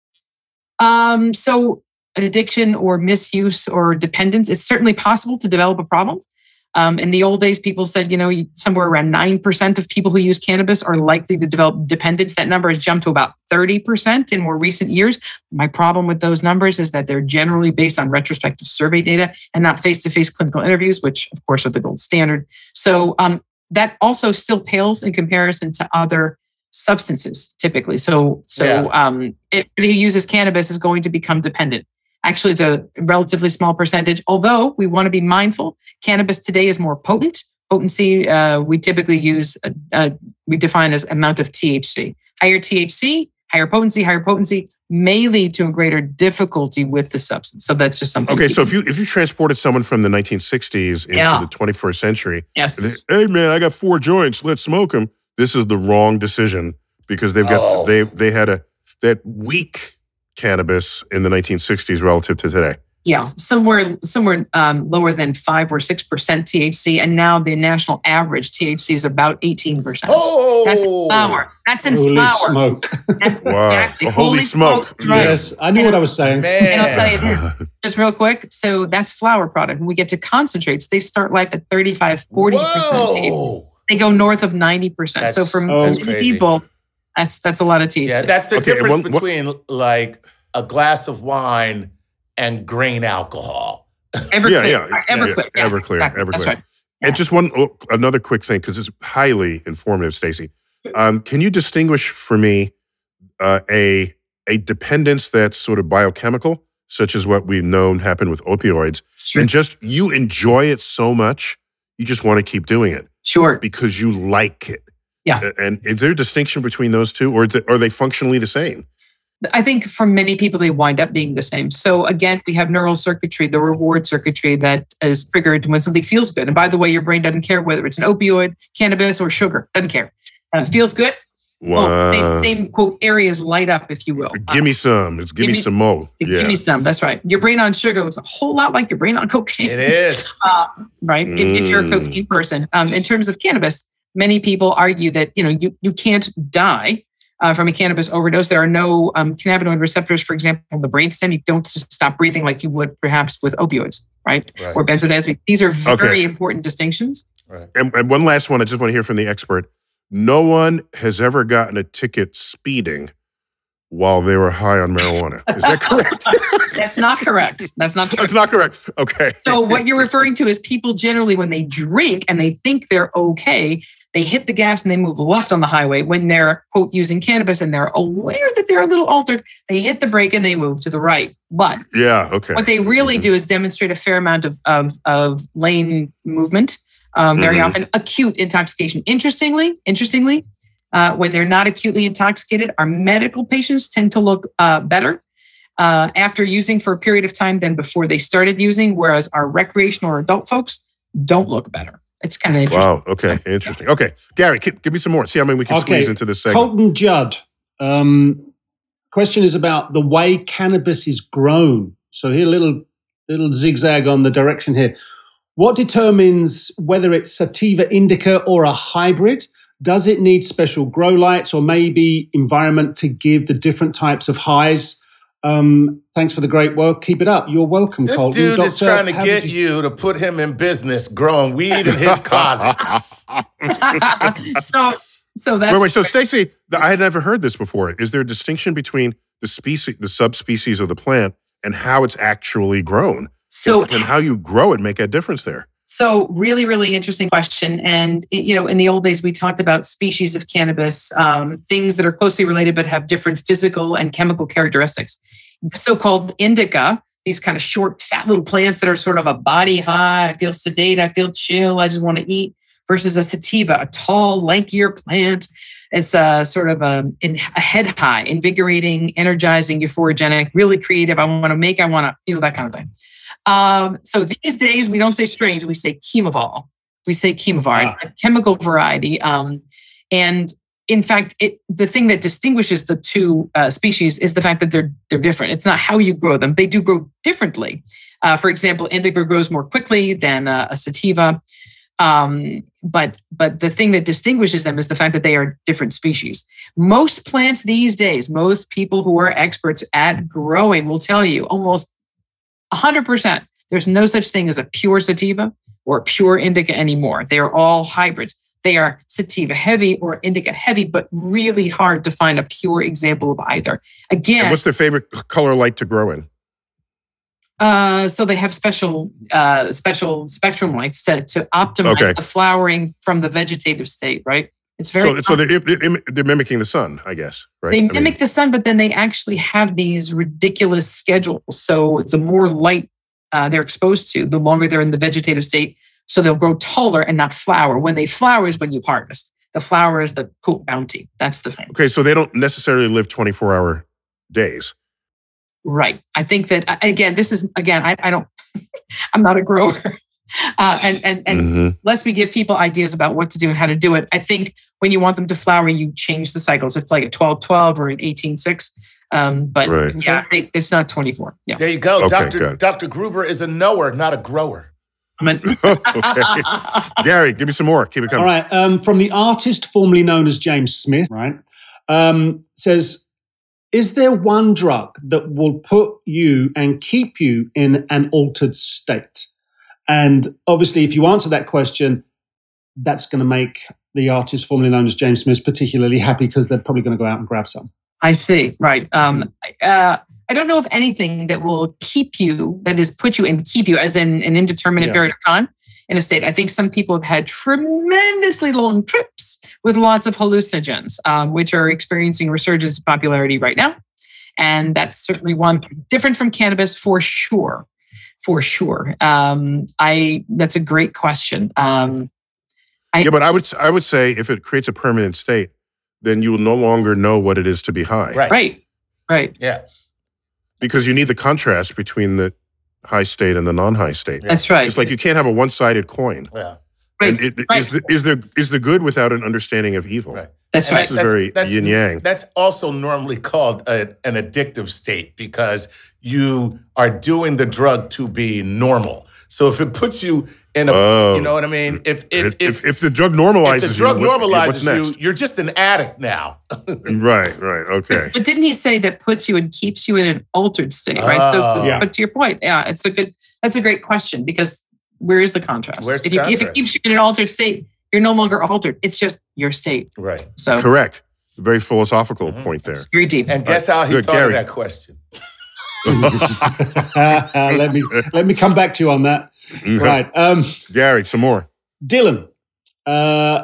Um, so addiction or misuse or dependence, it's certainly possible to develop a problem. Um, in the old days, people said, you know, somewhere around nine percent of people who use cannabis are likely to develop dependence. That number has jumped to about thirty percent in more recent years. My problem with those numbers is that they're generally based on retrospective survey data and not face-to-face clinical interviews, which of course are the gold standard. So um, that also still pales in comparison to other substances typically. So, so Yeah. um, anybody who uses cannabis is going to become dependent. Actually, it's a relatively small percentage, although we want to be mindful. Cannabis today is more potent. Potency, uh, we typically use, uh, uh, we define as amount of T H C. Higher T H C, higher potency, higher potency may lead to a greater difficulty with the substance. So that's just something. Okay, so if you if you transported someone from the nineteen sixties into Yeah. the twenty-first century, Yes. and they, hey man, I got four joints, let's smoke them. This is the wrong decision because they've got Oh. they they had a that weak cannabis in the nineteen sixties relative to today. Yeah, somewhere somewhere um, lower than five or six percent T H C, and now the national average T H C is about eighteen percent. Oh, That's in flour. That's in Holy flour. smoke. That's Wow. exactly. Oh, holy smoke. That's right. Yes, I knew what I was saying. man. And I'll tell you this, just real quick. So that's flour product. When we get to concentrates, they start life at thirty-five, forty percent T H C. Whoa. They go north of ninety percent. So That's- for oh, most that's crazy. people, that's that's a lot of T H C. Yeah, that's the Okay, difference one- one- between like a glass of wine and grain alcohol. Everclear. Yeah, yeah, yeah, Everclear. yeah, Everclear, exactly. That's Everclear. right. Yeah. And just one oh, another quick thing because it's highly informative, Stacey. Um, can you distinguish for me uh, a a dependence that's sort of biochemical, such as what we've known happened with opioids, Sure. and just you enjoy it so much you just want to keep doing it Sure. because you like it? Yeah. A- And is there a distinction between those two, or is it, are they functionally the same? I think for many people, they wind up being the same. So again, we have neural circuitry, the reward circuitry that is triggered when something feels good. And by the way, your brain doesn't care whether it's an opioid, cannabis, or sugar. Doesn't care. Uh, feels good. Wow. Well, same, same quote areas light up, if you will. Give me some. It's give, give me me- some more. Give Yeah. me some. That's right. Your brain on sugar looks a whole lot like your brain on cocaine. It is. Uh, right? If, if you're a Mm. cocaine person. Um, in terms of cannabis, many people argue that you know you you can't die uh, from a cannabis overdose. There are no um, cannabinoid receptors, for example, in the brainstem. You don't just stop breathing like you would perhaps with opioids, right? Right. Or benzodiazepines. These are very Okay. important distinctions. Right. And, and one last one, I just want to hear from the expert. No one has ever gotten a ticket speeding while they were high on marijuana. Is that correct? That's not correct. That's not correct. That's not correct. Okay. So what you're referring to is people generally, when they drink and they think they're okay, they hit the gas and they move left on the highway. When they're, quote, using cannabis and they're aware that they're a little altered, they hit the brake and they move to the right. But Yeah, okay. what they really do is demonstrate a fair amount of, of, of lane movement, um, very Mhm. often acute intoxication. Interestingly, interestingly, uh, when they're not acutely intoxicated, our medical patients tend to look uh, better uh, after using for a period of time than before they started using, whereas our recreational or adult folks don't look better. It's kind of interesting. Wow. Okay. Interesting. Okay. Gary, gi- give me some more. See how many we can Okay. squeeze into this segment. Colton Judd. Um, question is about the way cannabis is grown. So here, little little zigzag on the direction here. What determines whether it's sativa indica or a hybrid? Does it need special grow lights or maybe environment to give the different types of highs? Um, thanks for the great work. Keep it up. You're welcome, This Colton. dude is Doctor, trying to how get did you to put him in business growing weed in his closet. so, so that's wait, wait. So, Stacey, th- I had never heard this before. Is there a distinction between the species, the subspecies of the plant, and how it's actually grown? so. And how you grow it make a difference there? So really, really interesting question. And, you know, in the old days, we talked about species of cannabis, um, things that are closely related but have different physical and chemical characteristics. The so-called indica, these kind of short, fat little plants that are sort of a body high, I feel sedate, I feel chill, I just want to eat, versus a sativa, a tall, lankier plant. It's a sort of a, a head high, invigorating, energizing, euphorogenic, really creative. I want to make, I want to, you know, that kind of thing. Um, so these days we don't say strains, we say chemovol. We say chemovar, Ah. a chemical variety. Um, and in fact, it, the thing that distinguishes the two uh, species is the fact that they're they're different. It's not how you grow them; they do grow differently. Uh, for example, indica grows more quickly than uh, a sativa. Um, but but the thing that distinguishes them is the fact that they are different species. Most plants these days, most people who are experts at growing will tell you almost one hundred percent there's no such thing as a pure sativa or pure indica anymore. They are all hybrids. They are sativa heavy or indica heavy, but really hard to find a pure example of either. Again, and what's their favorite color light to grow in? Uh, so they have special uh, special spectrum lights to, to optimize Okay. the flowering from the vegetative state, right? It's very So, so they're, they're they're mimicking the sun, I guess, right? they I mimic mean, the sun, but then they actually have these ridiculous schedules. So the more light uh, they're exposed to, the longer they're in the vegetative state. So they'll grow taller and not flower. When they flower is when you harvest. The flower is the cool bounty. That's the thing. okay, so they don't necessarily live twenty-four hour days. Right. I think that, again, this is, again, I, I don't, I'm not a grower. Uh, and and, and Mm-hmm. lest we give people ideas about what to do and how to do it, I think when you want them to flower, you change the cycles. It's like a twelve twelve or an eighteen six. Um, but Right. yeah, they, it's not twenty-four. Yeah. There you go. Okay, Doctor good. Doctor Gruber is a knower, not a grower. I mean, Okay. Gary, give me some more. Keep it All coming. right. Um, from the artist formerly known as James Smith, right? Um, says, is there one drug that will put you and keep you in an altered state? And obviously, if you answer that question, that's going to make the artist formerly known as James Smith particularly happy because they're probably going to go out and grab some. I see. Right. Um, uh, I don't know of anything that will keep you, that is put you and keep you as in an indeterminate Yeah. period of time in a state. I think some people have had tremendously long trips with lots of hallucinogens, um, which are experiencing resurgence of popularity right now. And that's certainly one different from cannabis for sure. For sure. Um, I that's a great question. Um, I, Yeah, but I would I would say if it creates a permanent state, then you will no longer know what it is to be high. Right. right. Right. Yeah. Because you need the contrast between the high state and the non-high state. That's right. It's like you can't have a one-sided coin. Yeah. Right. And it, right. is, the, is, there, is the good without an understanding of evil? Right. That's And right. This is very yin-yang. That's also normally called a, an addictive state because you are doing the drug to be normal. So if it puts you in a, Oh. you know what I mean? If if If, if, if, if the drug normalizes if the drug you, what- normalizes what's next? you, you're just an addict now. Right, right, okay. But didn't he say that puts you and keeps you in an altered state, right? So, Oh. Yeah. but to your point, yeah, it's a good, that's a great question because where is the contrast? Where's the if, you, if it contrast? keeps you in an altered state, you're no longer altered. It's just your state. Right. So Correct. Very philosophical Mhm. point there. it's very deep. And guess how he Good, thought Gary. of that question. let me let me come back to you on that. Right. Um, Gary, some more. Dylan, uh,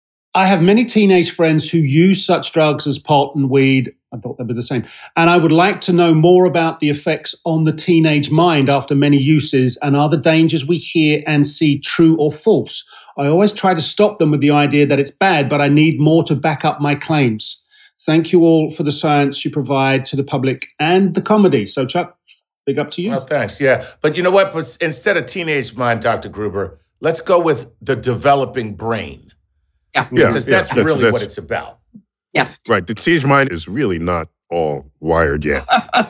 I have many teenage friends who use such drugs as pot and weed. I thought they'd be the same. And I would like to know more about the effects on the teenage mind after many uses and are the dangers we hear and see true or false. I always try to stop them with the idea that it's bad, but I need more to back up my claims. Thank you all for the science you provide to the public and the comedy. So, Chuck, big up to you. Well, thanks. Yeah. But you know what? But instead of teenage mind, Doctor Gruber, let's go with the developing brain. Yeah. Yeah, Because yeah, that's, that's- really that's- what it's about. Right, the teenage mind is really not all wired yet.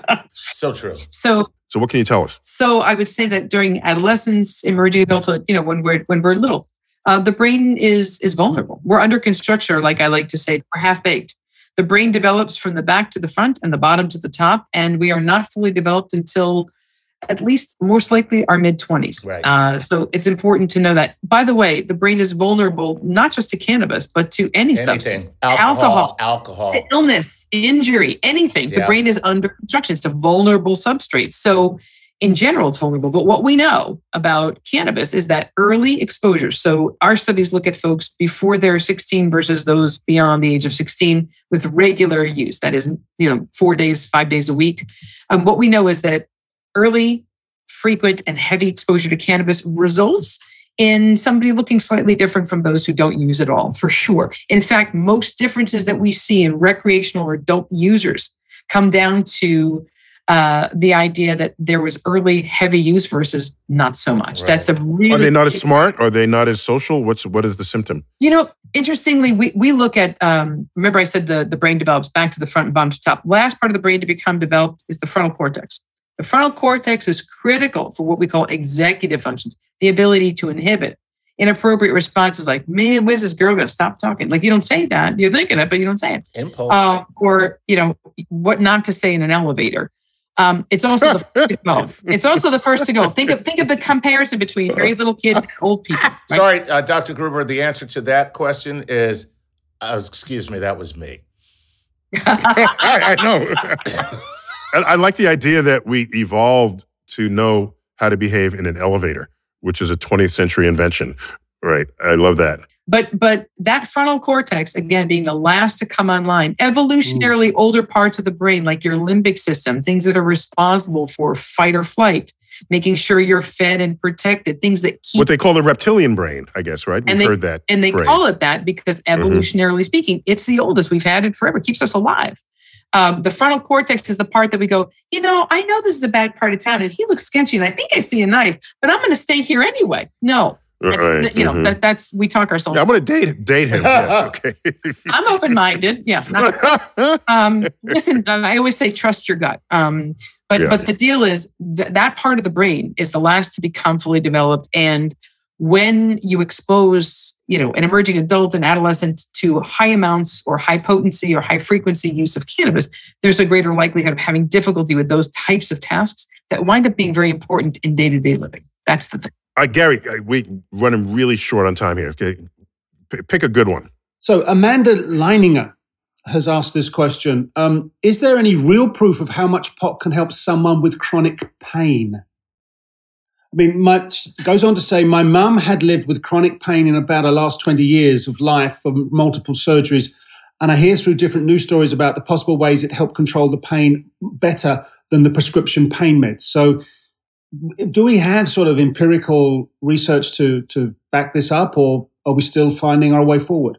So true. So, So what can you tell us? so I would say that during adolescence, emerging adulthood, you know, when we're when we're little, uh, the brain is is vulnerable. We're under construction, or like I like to say, we're half baked. The brain develops from the back to the front and the bottom to the top, and we are not fully developed until at least most likely our mid twenties. Right. Uh, so it's important to know that. By the way, the brain is vulnerable not just to cannabis, but to any substance, Anything. Alcohol. alcohol, Alcohol. illness, injury, anything. The Yeah. brain is under construction. It's a vulnerable substrate. So in general, it's vulnerable. But what we know about cannabis is that early exposure. So our studies look at folks before they're sixteen versus those beyond the age of sixteen with regular use. That is, you know, four days, five days a week. Um, what we know is that early, frequent, and heavy exposure to cannabis results in somebody looking slightly different from those who don't use it all, for sure. In fact, most differences that we see in recreational or adult users come down to uh, the idea that there was early, heavy use versus not so much. Right. That's a really... Are they not as smart? Are they not as social? What's what is the symptom? You know, interestingly, we, we look at, um, remember I said the, the brain develops back to the front and bottom to top. Last part of the brain to become developed is the frontal cortex. The frontal cortex is critical for what we call executive functions, the ability to inhibit. inappropriate responses like, man, where's this girl going to stop talking? Like, you don't say that. You're thinking it, but you don't say it. Impulse. Uh, or, you know, what not to say in an elevator. Um, it's also the first to go. It's also the first to go. Think of think of the comparison between very little kids and old people. Right? Sorry, uh, Doctor Gruber, the answer to that question is, uh, excuse me, that was me. I, I know. And I like the idea that we evolved to know how to behave in an elevator, which is a twentieth century invention. Right. I love that. But but that frontal cortex, again, being the last to come online, evolutionarily mm. older parts of the brain, like your limbic system, things that are responsible for fight or flight, making sure you're fed and protected, things that keep... What they call the reptilian brain, I guess, right? We've and they, heard that And they phrase. call it that because evolutionarily mm-hmm. speaking, it's the oldest. We've had it forever. It keeps us alive. Um, the frontal cortex is the part that we go, you know, I know this is a bad part of town and he looks sketchy and I think I see a knife, but I'm going to stay here anyway. No. That's, right. You know, mm-hmm. that, that's, we talk ourselves. Yeah, I'm going to date date him. Yes, okay. I'm open-minded. Yeah. Not, um, listen, I always say, trust your gut. Um, but, yeah. but the deal is th- that part of the brain is the last to become fully developed. And when you expose, you know, an emerging adult and adolescent to high amounts or high potency or high frequency use of cannabis, there's a greater likelihood of having difficulty with those types of tasks that wind up being very important in day-to-day living. That's the thing. Uh, Gary, we running really short on time here. Okay, P- pick a good one. So Amanda Leininger has asked this question. Um, is there any real proof of how much pot can help someone with chronic pain? I mean, my, goes on to say, my mum had lived with chronic pain in about her last twenty years of life from multiple surgeries. And I hear through different news stories about the possible ways it helped control the pain better than the prescription pain meds. So do we have sort of empirical research to, to back this up, or are we still finding our way forward?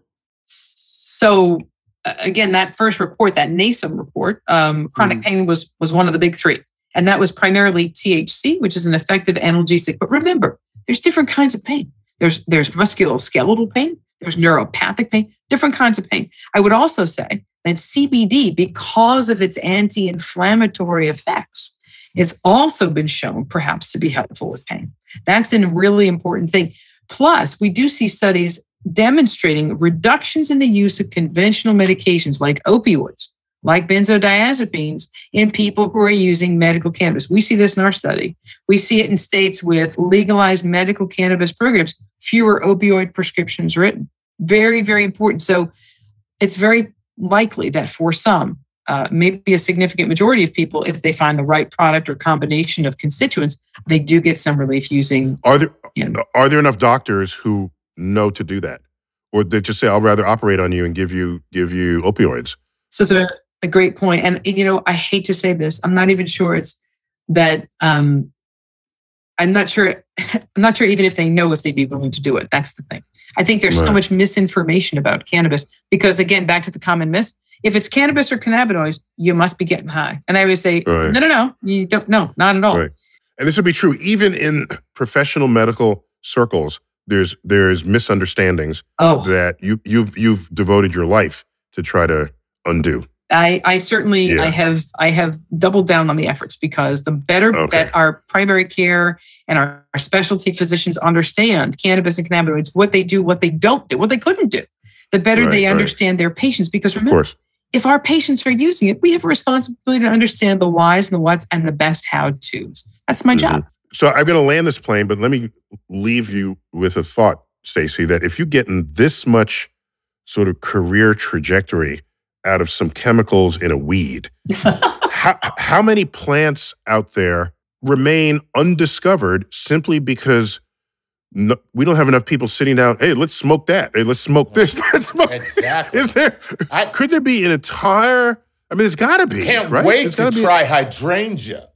So again, that first report, that NASM report, um, chronic mm. pain was, was one of the big three. And that was primarily T H C, which is an effective analgesic. But remember, there's different kinds of pain. There's, there's musculoskeletal pain. There's neuropathic pain, different kinds of pain. I would also say that C B D, because of its anti-inflammatory effects, has also been shown perhaps to be helpful with pain. That's a really important thing. Plus, we do see studies demonstrating reductions in the use of conventional medications like opioids, like benzodiazepines, in people who are using medical cannabis. We see this in our study. We see it in states with legalized medical cannabis programs, fewer opioid prescriptions written. Very, very important. So it's very likely that for some, uh, maybe a significant majority of people, if they find the right product or combination of constituents, they do get some relief using. Are there you know, are there enough doctors who know to do that, or they just say, "I'll rather operate on you and give you give you opioids"? So it's a, a great point. And you know, I hate to say this, I'm not even sure it's that. Um, I'm not sure. I'm not sure even if they know if they'd be willing to do it. That's the thing. I think there's right. so much misinformation about cannabis because, again, back to the common myth. If it's cannabis or cannabinoids, you must be getting high. And I would say, right. no, no, no, you don't. No, not at all. Right. And this would be true even in professional medical circles. There's there's misunderstandings oh. that you you've you've devoted your life to try to undo. I, I certainly yeah. I have I have doubled down on the efforts because the better okay. that our primary care and our, our specialty physicians understand cannabis and cannabinoids, what they do, what they don't do, what they couldn't do, the better right, they understand right. their patients. Because remember, if our patients are using it, we have a responsibility to understand the whys and the whats and the best how-tos. That's my mm-hmm. job. So I'm going to land this plane, but let me leave you with a thought, Stacey, that if you get in this much sort of career trajectory out of some chemicals in a weed, how, how many plants out there remain undiscovered simply because no, we don't have enough people sitting down, hey, let's smoke that. Hey, let's smoke this. Let's smoke. Exactly. Is there, I, could there be an entire, I mean, there's got to be. Can't right? wait there's to try a, hydrangea.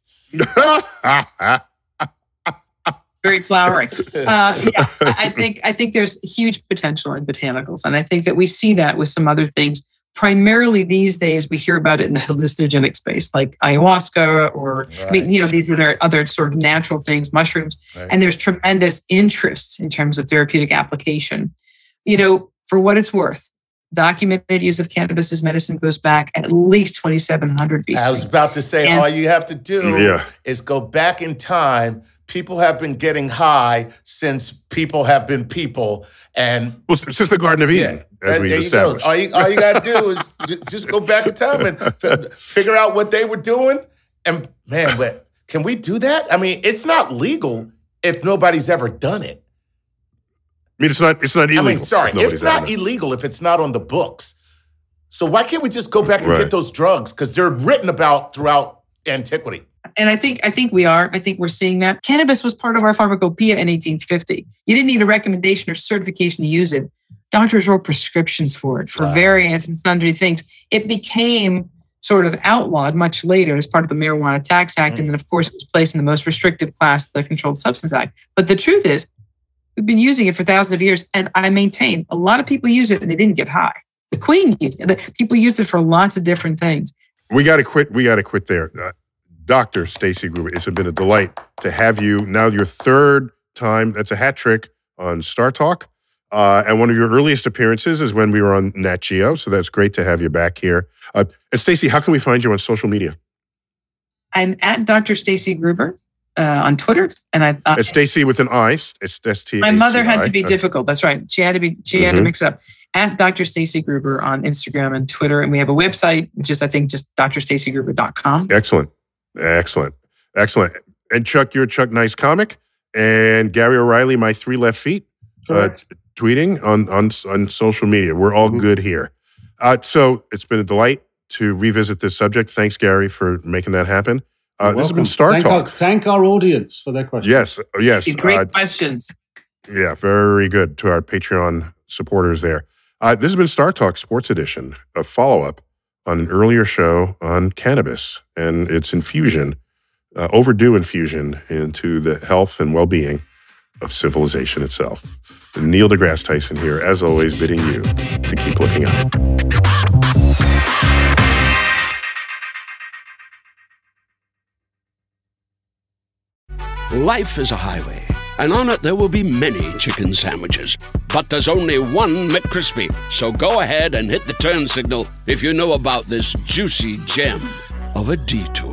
Very flowery. Uh, yeah, I think I think there's huge potential in botanicals. And I think that we see that with some other things. Primarily these days, we hear about it in the hallucinogenic space, like ayahuasca or, right. I mean, you know, these other, other sort of natural things, mushrooms. Right. And there's tremendous interest in terms of therapeutic application. You know, for what it's worth, documented use of cannabis as medicine goes back at least twenty-seven hundred B C. I was about to say, and, all you have to do yeah. is go back in time people have been getting high since people have been people. And well, since the Garden of Eden, yeah, as we there established. You all you, all you got to do is just, just go back in time and f- figure out what they were doing. And man, but can we do that? I mean, it's not legal if nobody's ever done it. I mean, it's not, it's not illegal. I mean, sorry, it's not illegal if it's not on the books. So why can't we just go back and right. get those drugs? Because they're written about throughout antiquity. And I think I think we are. I think we're seeing that. Cannabis was part of our pharmacopoeia in eighteen fifty. You didn't need a recommendation or certification to use it. Doctors wrote prescriptions for it, for wow. various and sundry things. It became sort of outlawed much later as part of the Marijuana Tax Act. Mm. And then, of course, it was placed in the most restrictive class, the Controlled Substance Act. But the truth is, we've been using it for thousands of years. And I maintain a lot of people use it and they didn't get high. The Queen used it. The, people use it for lots of different things. We got to quit. We got to quit there. Uh, Doctor Stacy Gruber, it's been a delight to have you. Now your third time, that's a hat trick on Star Talk. Uh, and one of your earliest appearances is when we were on Nat Geo. So that's great to have you back here. Uh, and Stacy, how can we find you on social media? I'm at Doctor Stacy Gruber uh, on Twitter. And I uh, It's Stacy with an I. It's S T A C I. My mother had to be difficult. That's right. She had to be, she mm-hmm. had to mix up. At Doctor Stacy Gruber on Instagram and Twitter. And we have a website, which is, I think, just d r stacy gruber dot com. Excellent. Excellent. Excellent. And Chuck, you're Chuck Nice Comic. And Gary O'Reilly, my three left feet, uh, t- tweeting on, on, on social media. We're all mm-hmm. good here. Uh, so it's been a delight to revisit this subject. Thanks, Gary, for making that happen. Uh, this has been Star thank Talk. Our, thank our audience for their questions. Yes. Yes. Great uh, questions. Yeah, very good to our Patreon supporters there. Uh, this has been Star Talk Sports Edition, a follow-up on an earlier show on cannabis and its infusion, uh, overdue infusion into the health and well-being of civilization itself. Neil deGrasse Tyson here, as always, bidding you to keep looking up. Life is a highway, and on it there will be many chicken sandwiches. But there's only one McCrispy. So go ahead and hit the turn signal if you know about this juicy gem of a detour.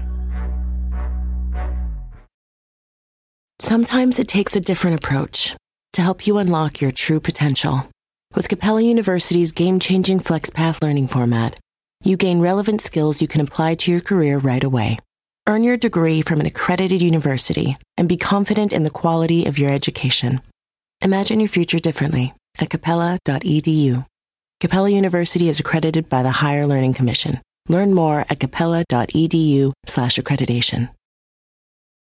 Sometimes it takes a different approach to help you unlock your true potential. With Capella University's game-changing FlexPath learning format, you gain relevant skills you can apply to your career right away. Earn your degree from an accredited university and be confident in the quality of your education. Imagine your future differently at capella dot e d u. Capella University is accredited by the Higher Learning Commission. Learn more at capella dot e d u slash accreditation.